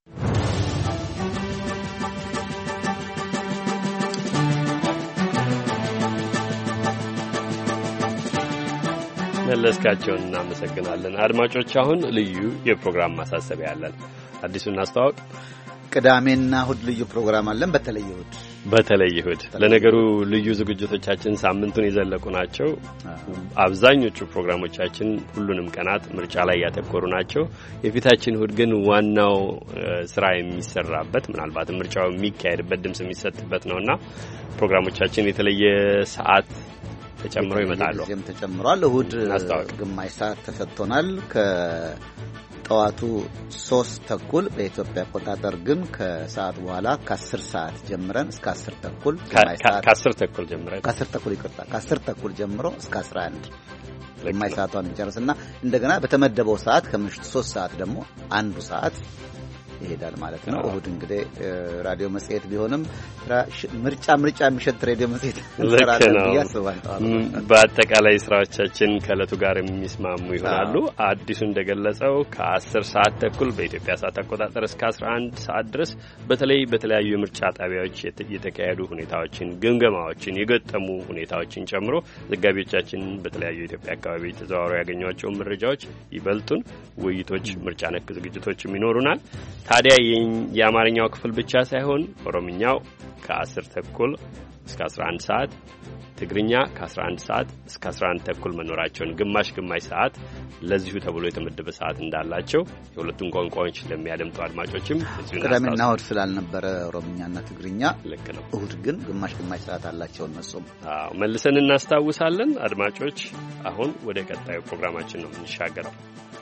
መለስካቸውን እናመሰግናለን። አድማጮች አሁን ልዩ የፕሮግራም ማሳሰቢያ አለን። አዲሱን እናስተዋወቅ። ቅዳሜና እሁድ ልዩ ፕሮግራም አለን። በተለይ እሁድ ለነገሩ ልዩ ዝግጅቶቻችን ሳምንቱን የዘለቁ ናቸው። አብዛኞቹ ፕሮግራሞቻችን ሁሉንም ቀናት ምርጫ ላይ ያተኮሩ ናቸው። የፊታችን እሁድ ግን ዋናው ስራ የሚሰራበት ምናልባት ምርጫው የሚካሄድበት ድምጽ የሚሰጥበት ነውና ፕሮግራሞቻችን የተለየ ሰዓት ተጨምረው ይመጣሉ። ጊዜም ተጨምሯል። እሁድ ግማሽ ሰዓት ተሰጥቶናል። ከጠዋቱ 3:30 በኢትዮጵያ አቆጣጠር ግን ከሰዓት በኋላ ከ10 ሰዓት ጀምረን እስከ 10 ተኩል ከ10 ተኩል ጀምረን ከ10 ተኩል ጀምሮ እስከ 11 ግማሽ ሰዓቷን እንጨርስና እንደገና በተመደበው ሰዓት ከምሽቱ 3 ሰዓት ደግሞ አንዱ ሰዓት ይሄዳል ማለት ነው። እሁድ እንግዲህ ራዲዮ መጽሔት ቢሆንም ምርጫ የሚሸት ሬዲዮ መጽሔት እንሰራለን ያስባለሁ። በአጠቃላይ ስራዎቻችን ከእለቱ ጋር የሚስማሙ ይሆናሉ። አዲሱ እንደገለጸው ከ10 ሰዓት ተኩል በኢትዮጵያ ሰዓት አቆጣጠር እስከ 11 ሰዓት ድረስ በተለያዩ የምርጫ ጣቢያዎች የተካሄዱ ሁኔታዎችን፣ ግምገማዎችን፣ የገጠሙ ሁኔታዎችን ጨምሮ ዘጋቢዎቻችን በተለያዩ የኢትዮጵያ አካባቢ ተዘዋውረው ያገኟቸውን መረጃዎች ይበልጡን ውይይቶች፣ ምርጫ ነክ ዝግጅቶችም ይኖሩናል። ታዲያ የአማርኛው ክፍል ብቻ ሳይሆን ኦሮምኛው ከ10 ተኩል እስከ 11 ሰዓት፣ ትግርኛ ከ11 ሰዓት እስከ 11 ተኩል መኖራቸውን ግማሽ ሰዓት ለዚሁ ተብሎ የተመደበ ሰዓት እንዳላቸው የሁለቱን ቋንቋዎች ለሚያደምጡ አድማጮችም ቅዳሜና እሁድ ስላልነበረ ኦሮምኛና ትግርኛ ልክ ነው። እሁድ ግን ግማሽ ሰዓት አላቸው እነሱም። መልሰን እናስታውሳለን። አድማጮች አሁን ወደ ቀጣዩ ፕሮግራማችን ነው የምንሻገረው።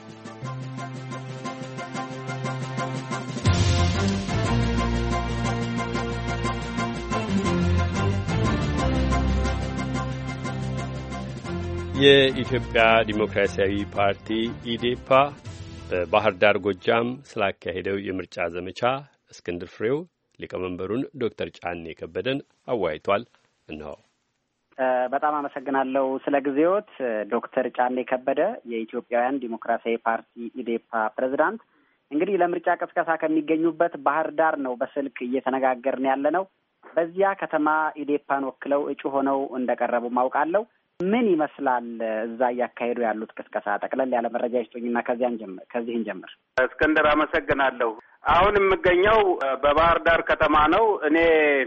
የኢትዮጵያ ዲሞክራሲያዊ ፓርቲ ኢዴፓ በባህር ዳር ጎጃም ስላካሄደው የምርጫ ዘመቻ እስክንድር ፍሬው ሊቀመንበሩን ዶክተር ጫኔ ከበደን አወያይቷል። እነሆ። በጣም አመሰግናለሁ ስለ ጊዜዎት ዶክተር ጫኔ ከበደ የኢትዮጵያውያን ዲሞክራሲያዊ ፓርቲ ኢዴፓ ፕሬዝዳንት። እንግዲህ ለምርጫ ቅስቀሳ ከሚገኙበት ባህር ዳር ነው በስልክ እየተነጋገርን ያለ ነው። በዚያ ከተማ ኢዴፓን ወክለው እጩ ሆነው እንደቀረቡ ማውቃለሁ። ምን ይመስላል እዛ እያካሄዱ ያሉት ቅስቀሳ? ጠቅለል ያለ መረጃ ይስጡኝና ከዚህን ጀምር። እስክንድር አመሰግናለሁ። አሁን የምገኘው በባህር ዳር ከተማ ነው። እኔ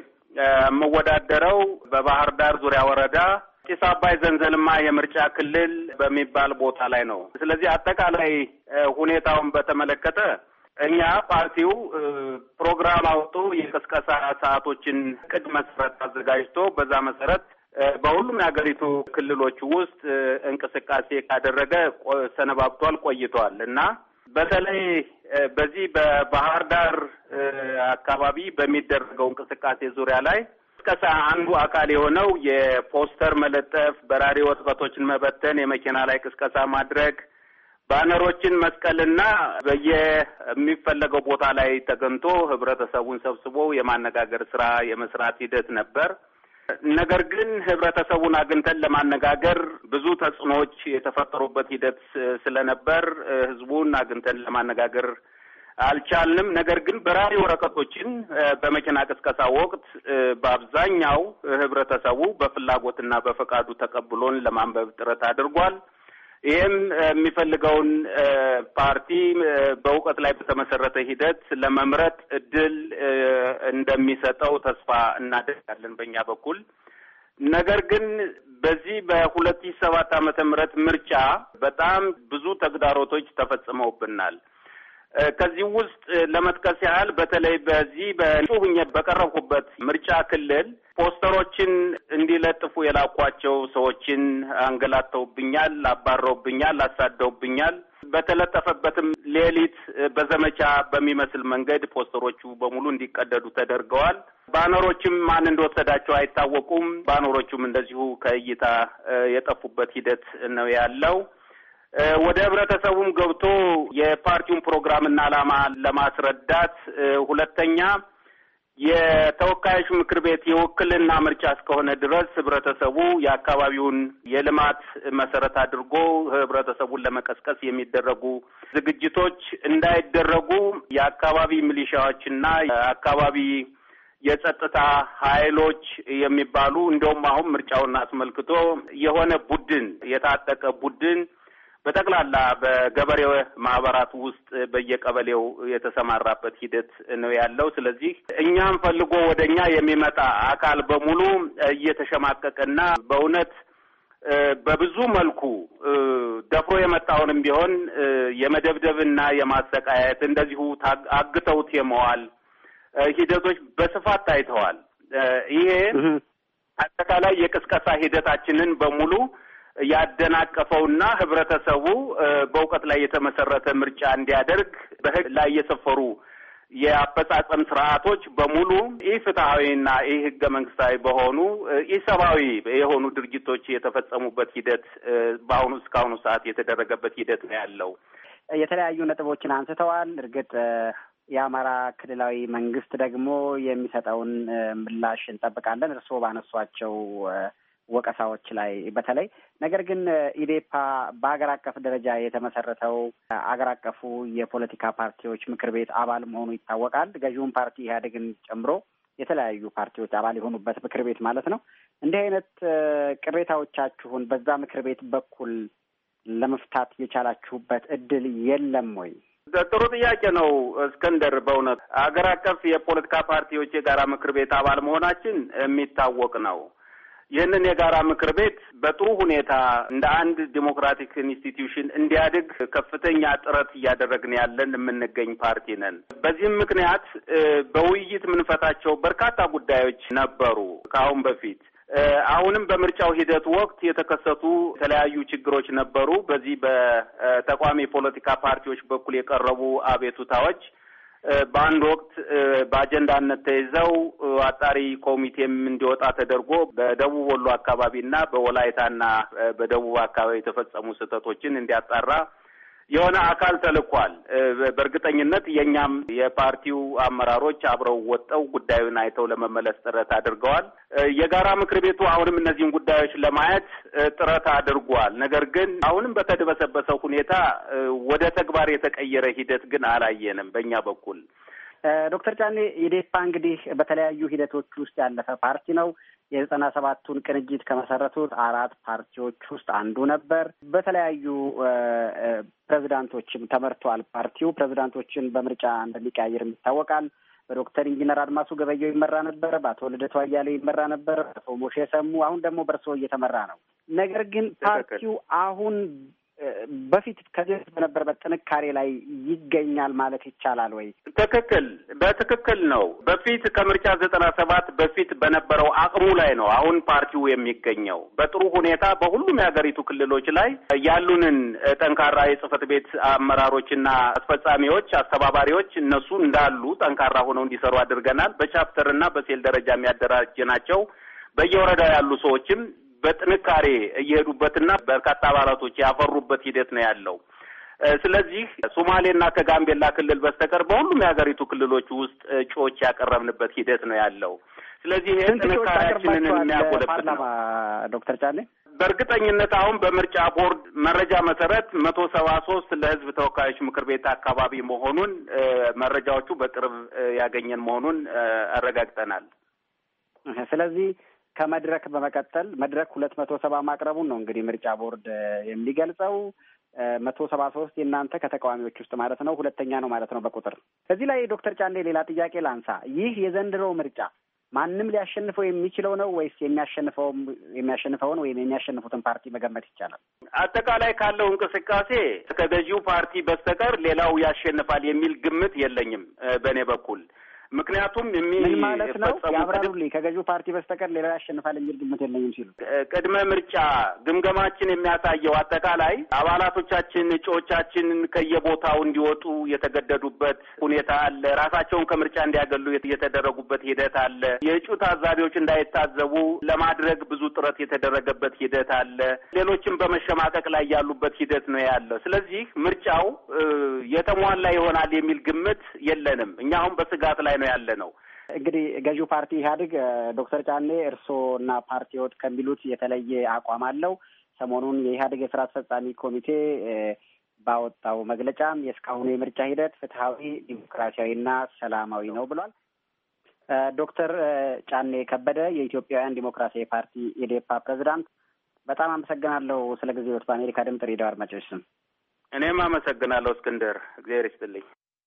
የምወዳደረው በባህር ዳር ዙሪያ ወረዳ ጭስ አባይ ዘንዘልማ የምርጫ ክልል በሚባል ቦታ ላይ ነው። ስለዚህ አጠቃላይ ሁኔታውን በተመለከተ እኛ ፓርቲው ፕሮግራም አውጥቶ የቅስቀሳ ሰዓቶችን ቅድ መሰረት አዘጋጅቶ በዛ መሰረት በሁሉም የሀገሪቱ ክልሎች ውስጥ እንቅስቃሴ ካደረገ ሰነባብቷል ቆይቷል እና በተለይ በዚህ በባህር ዳር አካባቢ በሚደረገው እንቅስቃሴ ዙሪያ ላይ ቅስቀሳ አንዱ አካል የሆነው የፖስተር መለጠፍ፣ በራሪ ወረቀቶችን መበተን፣ የመኪና ላይ ቅስቀሳ ማድረግ፣ ባነሮችን መስቀልና በየሚፈለገው ቦታ ላይ ተገኝቶ ህብረተሰቡን ሰብስቦ የማነጋገር ስራ የመስራት ሂደት ነበር። ነገር ግን ህብረተሰቡን አግኝተን ለማነጋገር ብዙ ተጽዕኖዎች የተፈጠሩበት ሂደት ስለነበር ህዝቡን አግኝተን ለማነጋገር አልቻልንም። ነገር ግን በራሪ ወረቀቶችን በመኪና ቅስቀሳ ወቅት በአብዛኛው ህብረተሰቡ በፍላጎትና በፈቃዱ ተቀብሎን ለማንበብ ጥረት አድርጓል። ይህም የሚፈልገውን ፓርቲ በእውቀት ላይ በተመሰረተ ሂደት ለመምረጥ እድል እንደሚሰጠው ተስፋ እናደርጋለን በእኛ በኩል። ነገር ግን በዚህ በ2007 ዓመተ ምህረት ምርጫ በጣም ብዙ ተግዳሮቶች ተፈጽመውብናል። ከዚህ ውስጥ ለመጥቀስ ያህል በተለይ በዚህ በጩሁኝ በቀረብኩበት ምርጫ ክልል ፖስተሮችን እንዲለጥፉ የላኳቸው ሰዎችን አንገላተውብኛል፣ አባረውብኛል፣ አሳደውብኛል። በተለጠፈበትም ሌሊት በዘመቻ በሚመስል መንገድ ፖስተሮቹ በሙሉ እንዲቀደዱ ተደርገዋል። ባነሮችም ማን እንደወሰዳቸው አይታወቁም። ባነሮቹም እንደዚሁ ከእይታ የጠፉበት ሂደት ነው ያለው። ወደ ህብረተሰቡም ገብቶ የፓርቲውን ፕሮግራምና ዓላማ ለማስረዳት ሁለተኛ የተወካዮች ምክር ቤት የውክልና ምርጫ እስከሆነ ድረስ ህብረተሰቡ የአካባቢውን የልማት መሰረት አድርጎ ህብረተሰቡን ለመቀስቀስ የሚደረጉ ዝግጅቶች እንዳይደረጉ የአካባቢ ሚሊሻዎችና የአካባቢ የጸጥታ ኃይሎች የሚባሉ እንደውም አሁን ምርጫውን አስመልክቶ የሆነ ቡድን የታጠቀ ቡድን በጠቅላላ በገበሬው ማህበራት ውስጥ በየቀበሌው የተሰማራበት ሂደት ነው ያለው። ስለዚህ እኛም ፈልጎ ወደኛ የሚመጣ አካል በሙሉ እየተሸማቀቀና በእውነት በብዙ መልኩ ደፍሮ የመጣውንም ቢሆን የመደብደብና የማሰቃየት እንደዚሁ አግተውት የመዋል ሂደቶች በስፋት ታይተዋል። ይሄ አጠቃላይ የቅስቀሳ ሂደታችንን በሙሉ ያደናቀፈውና ህብረተሰቡ በእውቀት ላይ የተመሰረተ ምርጫ እንዲያደርግ በህግ ላይ የሰፈሩ የአፈጻጸም ስርዓቶች በሙሉ ኢፍትሐዊና ህገ መንግስታዊ በሆኑ ኢሰብአዊ የሆኑ ድርጊቶች የተፈጸሙበት ሂደት እስካሁኑ ሰዓት የተደረገበት ሂደት ነው ያለው። የተለያዩ ነጥቦችን አንስተዋል። እርግጥ የአማራ ክልላዊ መንግስት ደግሞ የሚሰጠውን ምላሽ እንጠብቃለን እርስዎ ባነሷቸው ወቀሳዎች ላይ በተለይ። ነገር ግን ኢዴፓ በአገር አቀፍ ደረጃ የተመሰረተው አገር አቀፉ የፖለቲካ ፓርቲዎች ምክር ቤት አባል መሆኑ ይታወቃል። ገዢውን ፓርቲ ኢህአዴግን ጨምሮ የተለያዩ ፓርቲዎች አባል የሆኑበት ምክር ቤት ማለት ነው። እንዲህ አይነት ቅሬታዎቻችሁን በዛ ምክር ቤት በኩል ለመፍታት የቻላችሁበት እድል የለም ወይ? ጥሩ ጥያቄ ነው እስክንድር። በእውነት አገር አቀፍ የፖለቲካ ፓርቲዎች የጋራ ምክር ቤት አባል መሆናችን የሚታወቅ ነው። ይህንን የጋራ ምክር ቤት በጥሩ ሁኔታ እንደ አንድ ዲሞክራቲክ ኢንስቲትዩሽን እንዲያድግ ከፍተኛ ጥረት እያደረግን ያለን የምንገኝ ፓርቲ ነን። በዚህም ምክንያት በውይይት የምንፈታቸው በርካታ ጉዳዮች ነበሩ ከአሁን በፊት። አሁንም በምርጫው ሂደት ወቅት የተከሰቱ የተለያዩ ችግሮች ነበሩ። በዚህ በተቃዋሚ የፖለቲካ ፓርቲዎች በኩል የቀረቡ አቤቱታዎች በአንድ ወቅት በአጀንዳነት ተይዘው አጣሪ ኮሚቴም እንዲወጣ ተደርጎ በደቡብ ወሎ አካባቢና በወላይታና በደቡብ አካባቢ የተፈጸሙ ስህተቶችን እንዲያጣራ የሆነ አካል ተልኳል። በእርግጠኝነት የኛም የፓርቲው አመራሮች አብረው ወጣው ጉዳዩን አይተው ለመመለስ ጥረት አድርገዋል። የጋራ ምክር ቤቱ አሁንም እነዚህን ጉዳዮች ለማየት ጥረት አድርጓል። ነገር ግን አሁንም በተደበሰበሰው ሁኔታ ወደ ተግባር የተቀየረ ሂደት ግን አላየንም በእኛ በኩል። ዶክተር ጫኔ ኢዴፓ እንግዲህ በተለያዩ ሂደቶች ውስጥ ያለፈ ፓርቲ ነው። የ97ቱን ቅንጅት ከመሰረቱት 4 ፓርቲዎች ውስጥ አንዱ ነበር። በተለያዩ ፕሬዝዳንቶችም ተመርቷል። ፓርቲው ፕሬዝዳንቶችን በምርጫ እንደሚቀያየር ይታወቃል። በዶክተር ኢንጂነር አድማሱ ገበየው ይመራ ነበር፣ በአቶ ልደቱ አያሌው ይመራ ነበር፣ በአቶ ሞሼ ሰሙ፣ አሁን ደግሞ በእርስዎ እየተመራ ነው። ነገር ግን ፓርቲው አሁን በፊት ከዚህ በነበረበት ጥንካሬ ላይ ይገኛል ማለት ይቻላል ወይ? በትክክል ነው። በፊት ከምርጫ 97 በፊት በነበረው አቅሙ ላይ ነው አሁን ፓርቲው የሚገኘው። በጥሩ ሁኔታ በሁሉም የሀገሪቱ ክልሎች ላይ ያሉንን ጠንካራ የጽህፈት ቤት አመራሮችና አስፈጻሚዎች፣ አስተባባሪዎች እነሱ እንዳሉ ጠንካራ ሆነው እንዲሰሩ አድርገናል። በቻፕተርና በሴል ደረጃ የሚያደራጀናቸው በየወረዳው ያሉ ሰዎችም በጥንካሬ እየሄዱበትና በርካታ አባላቶች ያፈሩበት ሂደት ነው ያለው። ስለዚህ ሶማሌና ከጋምቤላ ክልል በስተቀር በሁሉም የሀገሪቱ ክልሎች ውስጥ እጩዎች ያቀረብንበት ሂደት ነው ያለው። ስለዚህ ይሄ ጥንካሬያችንን የሚያጎለብት ነው። ዶክተር ጫኔ በእርግጠኝነት አሁን በምርጫ ቦርድ መረጃ መሰረት 173 ለህዝብ ተወካዮች ምክር ቤት አካባቢ መሆኑን መረጃዎቹ በቅርብ ያገኘን መሆኑን አረጋግጠናል። ስለዚህ ከመድረክ በመቀጠል መድረክ 270 ማቅረቡን ነው እንግዲህ ምርጫ ቦርድ የሚገልጸው። 173 የእናንተ ከተቃዋሚዎች ውስጥ ማለት ነው፣ ሁለተኛ ነው ማለት ነው በቁጥር። እዚህ ላይ ዶክተር ጫኔ ሌላ ጥያቄ ላንሳ። ይህ የዘንድሮው ምርጫ ማንም ሊያሸንፈው የሚችለው ነው ወይስ የሚያሸንፈውን ወይም የሚያሸንፉትን ፓርቲ መገመት ይቻላል? አጠቃላይ ካለው እንቅስቃሴ ከገዢው ፓርቲ በስተቀር ሌላው ያሸንፋል የሚል ግምት የለኝም በእኔ በኩል። ምክንያቱም ምን ማለት ነው? ያብራሩልኝ። ከገዢው ፓርቲ በስተቀር ሌላ ያሸንፋል የሚል ግምት የለኝም ሲሉ ቅድመ ምርጫ ግምገማችን የሚያሳየው አጠቃላይ አባላቶቻችን እጩዎቻችን ከየቦታው እንዲወጡ የተገደዱበት ሁኔታ አለ። ራሳቸውን ከምርጫ እንዲያገሉ የተደረጉበት ሂደት አለ። የእጩ ታዛቢዎች እንዳይታዘቡ ለማድረግ ብዙ ጥረት የተደረገበት ሂደት አለ። ሌሎችም በመሸማቀቅ ላይ ያሉበት ሂደት ነው ያለው። ስለዚህ ምርጫው የተሟላ ይሆናል የሚል ግምት የለንም። እኛ አሁን በስጋት ላይ ነው ያለ ነው። እንግዲህ ገዢው ፓርቲ ኢህአዴግ ዶክተር ጫኔ እርስዎና ፓርቲዎት ከሚሉት የተለየ አቋም አለው። ሰሞኑን የኢህአዴግ የስራ አስፈጻሚ ኮሚቴ ባወጣው መግለጫም የእስካሁኑ የምርጫ ሂደት ፍትሐዊ፣ ዲሞክራሲያዊና ሰላማዊ ነው ብሏል። ዶክተር ጫኔ ከበደ የኢትዮጵያውያን ዲሞክራሲያዊ ፓርቲ ኢዴፓ ፕሬዝዳንት፣ በጣም አመሰግናለሁ ስለ ጊዜዎት በአሜሪካ ድምፅ ሬዲዮ አድማጮች ስም። እኔም አመሰግናለሁ እስክንድር፣ እግዚአብሔር ይስጥልኝ።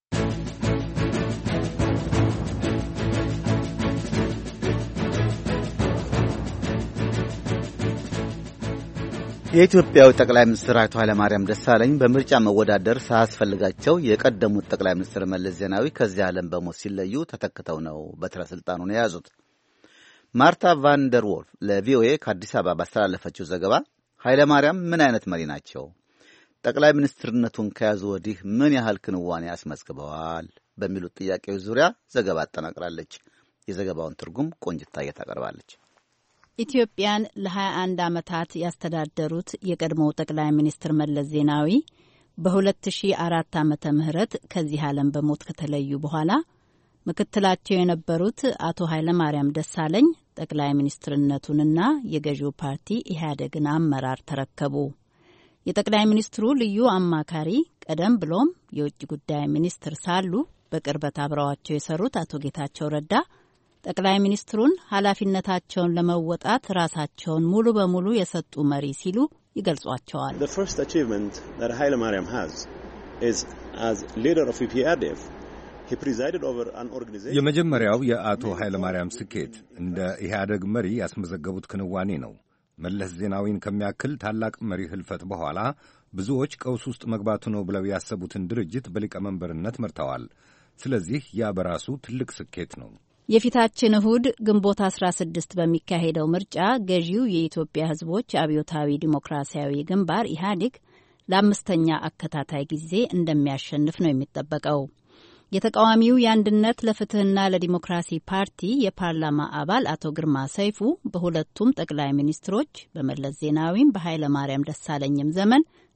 የኢትዮጵያው ጠቅላይ ሚኒስትር አቶ ኃይለማርያም ደሳለኝ በምርጫ መወዳደር ሳያስፈልጋቸው የቀደሙት ጠቅላይ ሚኒስትር መለስ ዜናዊ ከዚህ ዓለም በሞት ሲለዩ ተተክተው ነው በትረ ስልጣኑን የያዙት። ማርታ ቫንደር ወልፍ ለቪኦኤ ከአዲስ አበባ ባስተላለፈችው ዘገባ ኃይለማርያም ምን አይነት መሪ ናቸው? ጠቅላይ ሚኒስትርነቱን ከያዙ ወዲህ ምን ያህል ክንዋኔ አስመዝግበዋል? በሚሉት ጥያቄዎች ዙሪያ ዘገባ አጠናቅራለች። የዘገባውን ትርጉም ቆንጅታዬ ታቀርባለች። ኢትዮጵያን ለ21 ዓመታት ያስተዳደሩት የቀድሞው ጠቅላይ ሚኒስትር መለስ ዜናዊ በ2004 ዓመተ ምህረት ከዚህ ዓለም በሞት ከተለዩ በኋላ ምክትላቸው የነበሩት አቶ ኃይለማርያም ደሳለኝ ጠቅላይ ሚኒስትርነቱንና የገዢው ፓርቲ ኢህአዴግን አመራር ተረከቡ። የጠቅላይ ሚኒስትሩ ልዩ አማካሪ ቀደም ብሎም የውጭ ጉዳይ ሚኒስትር ሳሉ በቅርበት አብረዋቸው የሰሩት አቶ ጌታቸው ረዳ ጠቅላይ ሚኒስትሩን ኃላፊነታቸውን ለመወጣት ራሳቸውን ሙሉ በሙሉ የሰጡ መሪ ሲሉ ይገልጿቸዋል። The first achievement that Haile Mariam has is as leader of EPRDF. He presided over an organization. የመጀመሪያው የአቶ ኃይለማርያም ስኬት እንደ ኢህአዴግ መሪ ያስመዘገቡት ክንዋኔ ነው። መለስ ዜናዊን ከሚያክል ታላቅ መሪ ህልፈት በኋላ ብዙዎች ቀውስ ውስጥ መግባቱ ነው ብለው ያሰቡትን ድርጅት በሊቀመንበርነት መርተዋል። ስለዚህ ያ በራሱ ትልቅ ስኬት ነው። የፊታችን እሁድ ግንቦት 16 በሚካሄደው ምርጫ ገዢው የኢትዮጵያ ሕዝቦች አብዮታዊ ዲሞክራሲያዊ ግንባር ኢህአዴግ ለአምስተኛ አከታታይ ጊዜ እንደሚያሸንፍ ነው የሚጠበቀው። የተቃዋሚው የአንድነት ለፍትህና ለዲሞክራሲ ፓርቲ የፓርላማ አባል አቶ ግርማ ሰይፉ በሁለቱም ጠቅላይ ሚኒስትሮች በመለስ ዜናዊም በኃይለ ማርያም ደሳለኝም ዘመን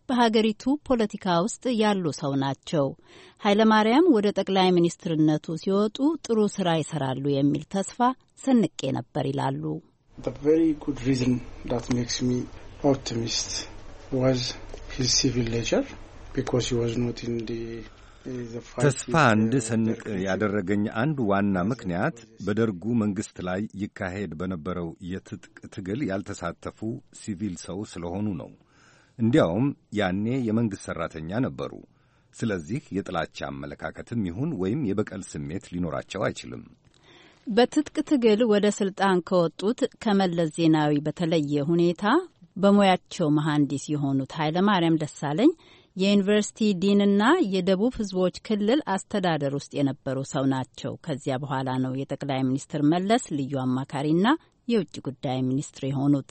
በሀገሪቱ ፖለቲካ ውስጥ ያሉ ሰው ናቸው። ኃይለማርያም ወደ ጠቅላይ ሚኒስትርነቱ ሲወጡ ጥሩ ስራ ይሰራሉ የሚል ተስፋ ሰንቄ ነበር ይላሉ። The very good reason that makes me optimist was his civil nature because he was not in the ተስፋ እንድሰንቅ ያደረገኝ አንዱ ዋና ምክንያት በደርጉ መንግስት ላይ ይካሄድ በነበረው የትጥቅ ትግል ያልተሳተፉ ሲቪል ሰው ስለሆኑ ነው። እንዲያውም ያኔ የመንግስት ሰራተኛ ነበሩ። ስለዚህ የጥላቻ አመለካከትም ይሁን ወይም የበቀል ስሜት ሊኖራቸው አይችልም። በትጥቅ ትግል ወደ ስልጣን ከወጡት ከመለስ ዜናዊ በተለየ ሁኔታ በሙያቸው መሐንዲስ የሆኑት ኃይለማርያም ደሳለኝ የዩኒቨርሲቲ ዲንና የደቡብ ህዝቦች ክልል አስተዳደር ውስጥ የነበሩ ሰው ናቸው። ከዚያ በኋላ ነው የጠቅላይ ሚኒስትር መለስ ልዩ አማካሪና የውጭ ጉዳይ ሚኒስትር የሆኑት።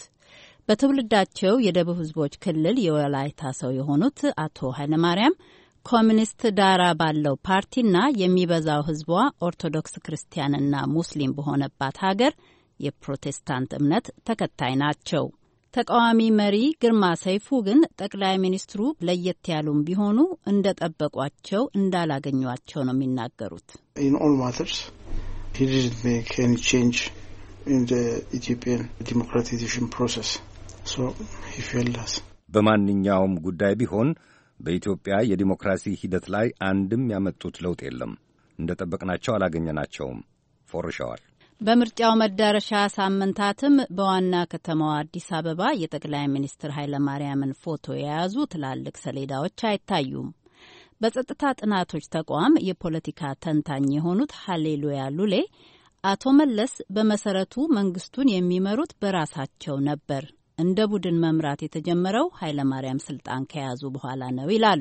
በትውልዳቸው የደቡብ ህዝቦች ክልል የወላይታ ሰው የሆኑት አቶ ኃይለማርያም ኮሚኒስት ዳራ ባለው ፓርቲና የሚበዛው ህዝቧ ኦርቶዶክስ ክርስቲያንና ሙስሊም በሆነባት ሀገር የፕሮቴስታንት እምነት ተከታይ ናቸው። ተቃዋሚ መሪ ግርማ ሰይፉ ግን ጠቅላይ ሚኒስትሩ ለየት ያሉም ቢሆኑ እንደጠበቋቸው እንዳላገኟቸው ነው የሚናገሩት። In all matters he didn't make any change in the Ethiopian democratization process. So he failed us. በማንኛውም ጉዳይ ቢሆን በኢትዮጵያ የዲሞክራሲ ሂደት ላይ አንድም ያመጡት ለውጥ የለም። እንደጠበቅናቸው አላገኘናቸውም። ፎርሸዋል። በምርጫው መዳረሻ ሳምንታትም በዋና ከተማዋ አዲስ አበባ የጠቅላይ ሚኒስትር ኃይለማርያምን ፎቶ የያዙ ትላልቅ ሰሌዳዎች አይታዩም። በጸጥታ ጥናቶች ተቋም የፖለቲካ ተንታኝ የሆኑት ሃሌሉያ ሉሌ አቶ መለስ በመሰረቱ መንግስቱን የሚመሩት በራሳቸው ነበር። እንደ ቡድን መምራት የተጀመረው ኃይለማርያም ስልጣን ከያዙ በኋላ ነው ይላሉ።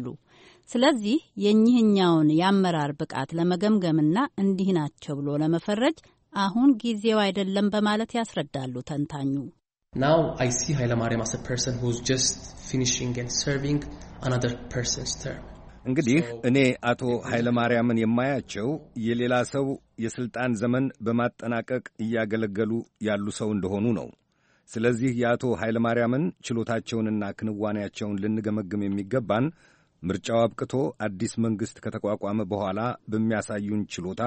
ስለዚህ የኚህኛውን የአመራር ብቃት ለመገምገምና እንዲህ ናቸው ብሎ ለመፈረጅ አሁን ጊዜው አይደለም በማለት ያስረዳሉ ተንታኙ። Now I see Hailemariam as a person who's just finishing and serving another person's term. እንግዲህ እኔ አቶ ኃይለማርያምን የማያቸው የሌላ ሰው የስልጣን ዘመን በማጠናቀቅ እያገለገሉ ያሉ ሰው እንደሆኑ ነው። ስለዚህ የአቶ ኃይለማርያምን ችሎታቸውንና ክንዋኔያቸውን ልንገመግም የሚገባን ምርጫው አብቅቶ አዲስ መንግስት ከተቋቋመ በኋላ በሚያሳዩን ችሎታ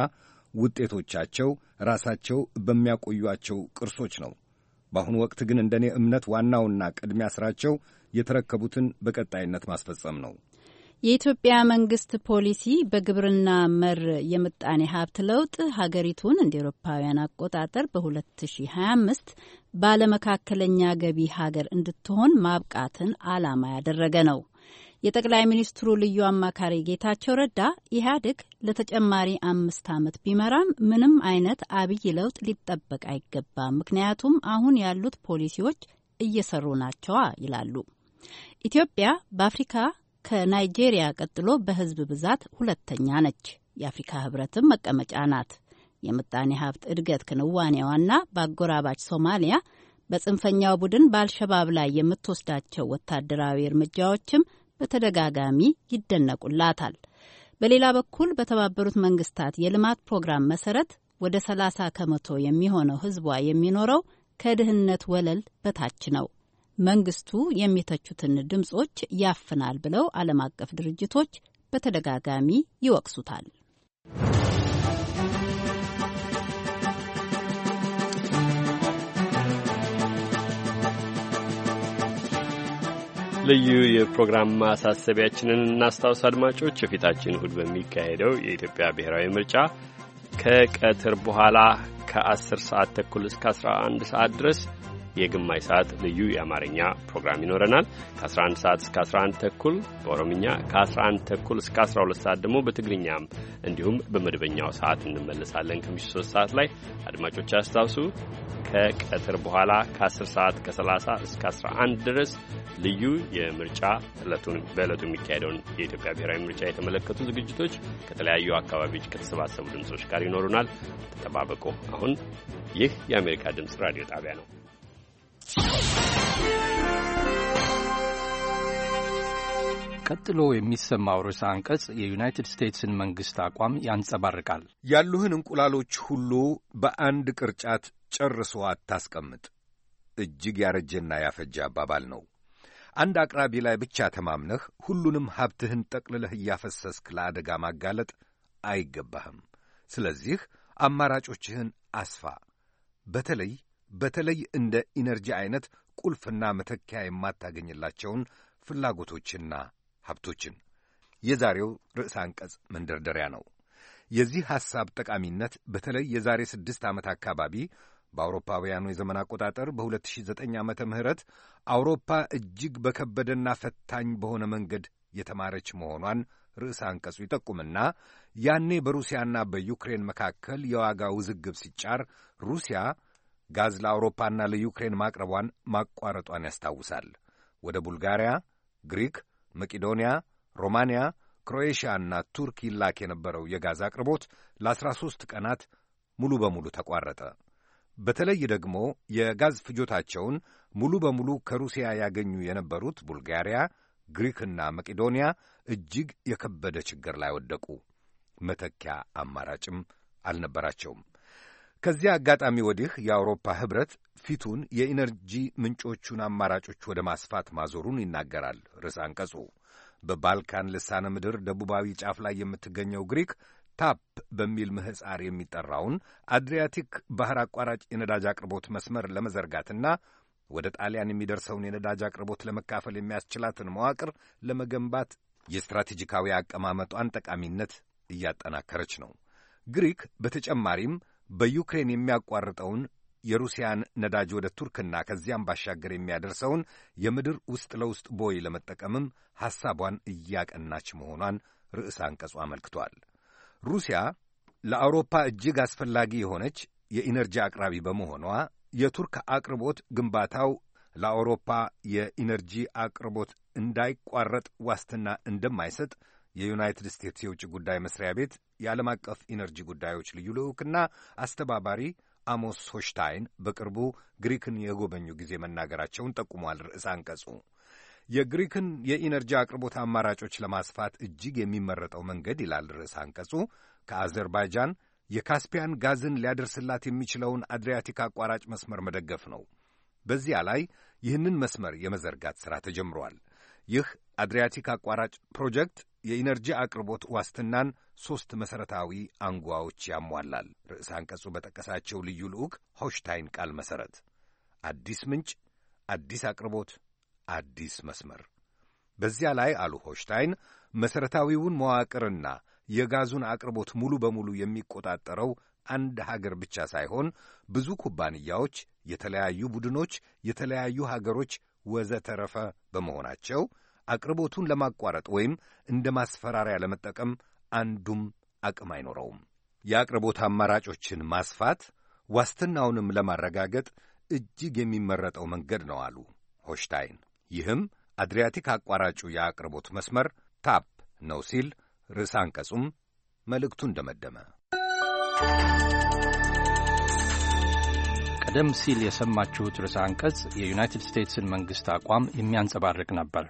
ውጤቶቻቸው ራሳቸው በሚያቆዩአቸው ቅርሶች ነው። በአሁኑ ወቅት ግን እንደኔ እምነት ዋናውና ቅድሚያ ስራቸው የተረከቡትን በቀጣይነት ማስፈጸም ነው። የኢትዮጵያ መንግስት ፖሊሲ በግብርና መር የምጣኔ ሀብት ለውጥ ሀገሪቱን እንደ ኤሮፓውያን አቆጣጠር በ2025 ባለመካከለኛ ገቢ ሀገር እንድትሆን ማብቃትን ዓላማ ያደረገ ነው። የጠቅላይ ሚኒስትሩ ልዩ አማካሪ ጌታቸው ረዳ ኢህአዴግ ለተጨማሪ 5 ዓመት ቢመራም ምንም አይነት አብይ ለውጥ ሊጠበቅ አይገባም፣ ምክንያቱም አሁን ያሉት ፖሊሲዎች እየሰሩ ናቸዋ ይላሉ። ኢትዮጵያ በአፍሪካ ከናይጄሪያ ቀጥሎ በህዝብ ብዛት ሁለተኛ ነች። የአፍሪካ ህብረትም መቀመጫ ናት። የምጣኔ ሀብት እድገት ክንዋኔዋና በአጎራባች ሶማሊያ በጽንፈኛው ቡድን በአልሸባብ ላይ የምትወስዳቸው ወታደራዊ እርምጃዎችም በተደጋጋሚ ይደነቁላታል። በሌላ በኩል በተባበሩት መንግስታት የልማት ፕሮግራም መሰረት ወደ 30 ከመቶ የሚሆነው ህዝቧ የሚኖረው ከድህነት ወለል በታች ነው። መንግስቱ የሚተቹትን ድምጾች ያፍናል ብለው ዓለም አቀፍ ድርጅቶች በተደጋጋሚ ይወቅሱታል። ልዩ የፕሮግራም ማሳሰቢያችንን እናስታውስ አድማጮች። የፊታችን እሁድ በሚካሄደው የኢትዮጵያ ብሔራዊ ምርጫ ከቀትር በኋላ ከ10 ሰዓት ተኩል እስከ 11 ሰዓት ድረስ የግማሽ ሰዓት ልዩ የአማርኛ ፕሮግራም ይኖረናል። ከ11 ሰዓት እስከ 11 ተኩል በኦሮምኛ፣ ከ11 ተኩል እስከ 12 ሰዓት ደግሞ በትግርኛም እንዲሁም በመደበኛው ሰዓት እንመለሳለን ከምሽቱ 3 ሰዓት ላይ። አድማጮች ያስታውሱ፣ ከቀትር በኋላ ከ10 ሰዓት ከ30 እስከ 11 ድረስ ልዩ የምርጫ በዕለቱ የሚካሄደውን የኢትዮጵያ ብሔራዊ ምርጫ የተመለከቱ ዝግጅቶች ከተለያዩ አካባቢዎች ከተሰባሰቡ ድምጾች ጋር ይኖሩናል። ተጠባበቁ። አሁን ይህ የአሜሪካ ድምፅ ራዲዮ ጣቢያ ነው። ቀጥሎ የሚሰማው ርዕሰ አንቀጽ የዩናይትድ ስቴትስን መንግሥት አቋም ያንጸባርቃል። ያሉህን እንቁላሎች ሁሉ በአንድ ቅርጫት ጨርሶ አታስቀምጥ። እጅግ ያረጀና ያፈጀ አባባል ነው። አንድ አቅራቢ ላይ ብቻ ተማምነህ ሁሉንም ሀብትህን ጠቅልለህ እያፈሰስክ ለአደጋ ማጋለጥ አይገባህም። ስለዚህ አማራጮችህን አስፋ። በተለይ እንደ ኢነርጂ አይነት ቁልፍና መተኪያ የማታገኝላቸውን ፍላጎቶችና ሀብቶችን። የዛሬው ርዕሰ አንቀጽ መንደርደሪያ ነው። የዚህ ሐሳብ ጠቃሚነት በተለይ የዛሬ 6 ዓመት አካባቢ በአውሮፓውያኑ የዘመን አቆጣጠር በ2009 ዓመተ ምህረት አውሮፓ እጅግ በከበደና ፈታኝ በሆነ መንገድ የተማረች መሆኗን ርዕሰ አንቀጹ ይጠቁምና ያኔ በሩሲያና በዩክሬን መካከል የዋጋ ውዝግብ ሲጫር ሩሲያ ጋዝ ለአውሮፓና ለዩክሬን ማቅረቧን ማቋረጧን ያስታውሳል። ወደ ቡልጋሪያ፣ ግሪክ፣ መቄዶንያ፣ ሮማንያ፣ ክሮኤሽያና ቱርክ ይላክ የነበረው የጋዝ አቅርቦት ለ13 ቀናት ሙሉ በሙሉ ተቋረጠ። በተለይ ደግሞ የጋዝ ፍጆታቸውን ሙሉ በሙሉ ከሩሲያ ያገኙ የነበሩት ቡልጋሪያ፣ ግሪክና መቄዶንያ እጅግ የከበደ ችግር ላይ ወደቁ። መተኪያ አማራጭም አልነበራቸውም። ከዚያ አጋጣሚ ወዲህ የአውሮፓ ኅብረት ፊቱን የኢነርጂ ምንጮቹን አማራጮች ወደ ማስፋት ማዞሩን ይናገራል ርዕሰ አንቀጹ። በባልካን ልሳነ ምድር ደቡባዊ ጫፍ ላይ የምትገኘው ግሪክ ታፕ በሚል ምህፃር የሚጠራውን አድሪያቲክ ባህር አቋራጭ የነዳጅ አቅርቦት መስመር ለመዘርጋትና ወደ ጣሊያን የሚደርሰውን የነዳጅ አቅርቦት ለመካፈል የሚያስችላትን መዋቅር ለመገንባት የስትራቴጂካዊ አቀማመጧን ጠቃሚነት እያጠናከረች ነው። ግሪክ በተጨማሪም በዩክሬን የሚያቋርጠውን የሩሲያን ነዳጅ ወደ ቱርክና ከዚያም ባሻገር የሚያደርሰውን የምድር ውስጥ ለውስጥ ቦይ ለመጠቀምም ሐሳቧን እያቀናች መሆኗን ርዕሰ አንቀጹ አመልክቷል። ሩሲያ ለአውሮፓ እጅግ አስፈላጊ የሆነች የኢነርጂ አቅራቢ በመሆኗ የቱርክ አቅርቦት ግንባታው ለአውሮፓ የኢነርጂ አቅርቦት እንዳይቋረጥ ዋስትና እንደማይሰጥ የዩናይትድ ስቴትስ የውጭ ጉዳይ መስሪያ ቤት የዓለም አቀፍ ኢነርጂ ጉዳዮች ልዩ ልዑክና አስተባባሪ አሞስ ሆሽታይን በቅርቡ ግሪክን የጎበኙ ጊዜ መናገራቸውን ጠቁሟል ርዕሰ አንቀጹ። የግሪክን የኢነርጂ አቅርቦት አማራጮች ለማስፋት እጅግ የሚመረጠው መንገድ ይላል ርዕሰ አንቀጹ ከአዘርባይጃን የካስፒያን ጋዝን ሊያደርስላት የሚችለውን አድሪያቲክ አቋራጭ መስመር መደገፍ ነው። በዚያ ላይ ይህንን መስመር የመዘርጋት ሥራ ተጀምሯል። ይህ አድሪያቲክ አቋራጭ ፕሮጀክት የኢነርጂ አቅርቦት ዋስትናን 3 መሠረታዊ አንጓዎች ያሟላል። ርዕሰ አንቀጹ በጠቀሳቸው ልዩ ልዑክ ሆሽታይን ቃል መሠረት አዲስ ምንጭ፣ አዲስ አቅርቦት፣ አዲስ መስመር። በዚያ ላይ አሉ ሆሽታይን መሠረታዊውን መዋቅርና የጋዙን አቅርቦት ሙሉ በሙሉ የሚቆጣጠረው አንድ ሀገር ብቻ ሳይሆን ብዙ ኩባንያዎች፣ የተለያዩ ቡድኖች፣ የተለያዩ ሀገሮች ወዘተረፈ በመሆናቸው አቅርቦቱን ለማቋረጥ ወይም እንደ ማስፈራሪያ ለመጠቀም አንዱም አቅም አይኖረውም። የአቅርቦት አማራጮችን ማስፋት ዋስትናውንም ለማረጋገጥ እጅግ የሚመረጠው መንገድ ነው አሉ ሆሽታይን። ይህም አድሪያቲክ አቋራጩ የአቅርቦት መስመር ታፕ ነው ሲል ርዕሰ አንቀጹም መልእክቱን ደመደመ። ቀደም ሲል የሰማችሁት ርዕሰ አንቀጽ የዩናይትድ ስቴትስን መንግሥት አቋም የሚያንጸባርቅ ነበር።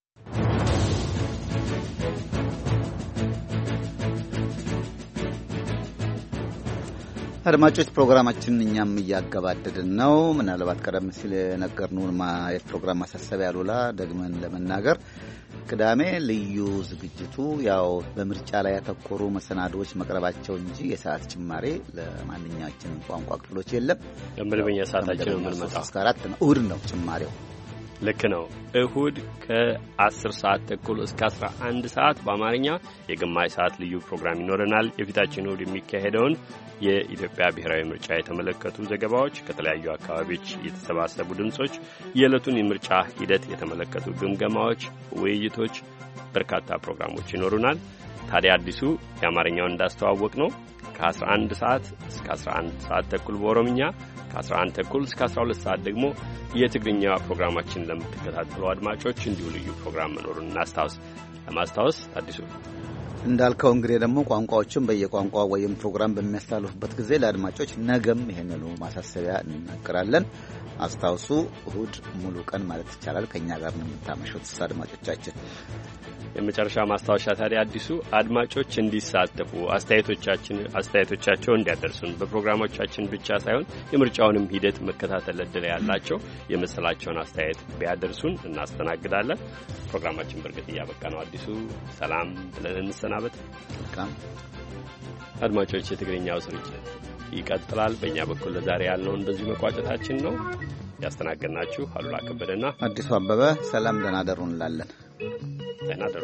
አድማጮች ፕሮግራማችንን እኛም እያገባደድን ነው። ምናልባት ቀደም ሲል የነገርነውን የፕሮግራም ማሳሰቢያ ያሉላ ደግመን ለመናገር ቅዳሜ ልዩ ዝግጅቱ ያው በምርጫ ላይ ያተኮሩ መሰናዶዎች መቅረባቸው እንጂ የሰዓት ጭማሬ ለማንኛችን ቋንቋ ክፍሎች የለም። ለመደበኛ ሰዓታችን የምንመጣው እስከ 4 ነው። እሁድ ነው ጭማሬው። ልክ ነው። እሁድ ከ10 ሰዓት ተኩል እስከ 11 ሰዓት በአማርኛ የግማሽ ሰዓት ልዩ ፕሮግራም ይኖረናል። የፊታችን እሁድ የሚካሄደውን የኢትዮጵያ ብሔራዊ ምርጫ የተመለከቱ ዘገባዎች፣ ከተለያዩ አካባቢዎች የተሰባሰቡ ድምጾች፣ የዕለቱን የምርጫ ሂደት የተመለከቱ ግምገማዎች፣ ውይይቶች፣ በርካታ ፕሮግራሞች ይኖሩናል። ታዲያ አዲሱ የአማርኛውን እንዳስተዋወቅ ነው ከ11 ሰዓት እስከ 11 ሰዓት ተኩል በኦሮምኛ ከ11 ተኩል እስከ 12 ሰዓት ደግሞ የትግርኛ ፕሮግራማችን ለምትከታተሉ አድማጮች እንዲሁ ልዩ ፕሮግራም መኖሩን እናስታውስ። ለማስታወስ አዲሱ እንዳልከው እንግዲህ ደግሞ ቋንቋዎችን በየቋንቋው ወይም ፕሮግራም በሚያስተላልፉበት ጊዜ ለአድማጮች ነገም ይሄንኑ ማሳሰቢያ እንናገራለን። አስታውሱ፣ እሁድ ሙሉ ቀን ማለት ይቻላል ከኛ ጋር ነው የምታመሹት አድማጮቻችን። የመጨረሻ ማስታወሻ ታዲያ አዲሱ አድማጮች እንዲሳተፉ አስተያየቶቻቸውን እንዲያደርሱን በፕሮግራሞቻችን ብቻ ሳይሆን የምርጫውንም ሂደት መከታተል እድል ያላቸው የመሰላቸውን አስተያየት ቢያደርሱን እናስተናግዳለን። ፕሮግራማችን በርግጥ እያበቃ ነው። አዲሱ ሰላም ብለን እንሰናበት። መልካም አድማጮች፣ የትግርኛው ስርጭት ይቀጥላል። በእኛ በኩል ለዛሬ ያልነውን በዚህ መቋጨታችን ነው። ያስተናገድናችሁ አሉላ ከበደና አዲሱ አበበ። ሰላም ደህና ደሩ እንላለን። ደህና ደሩ።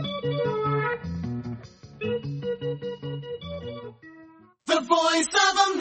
The Voice of America.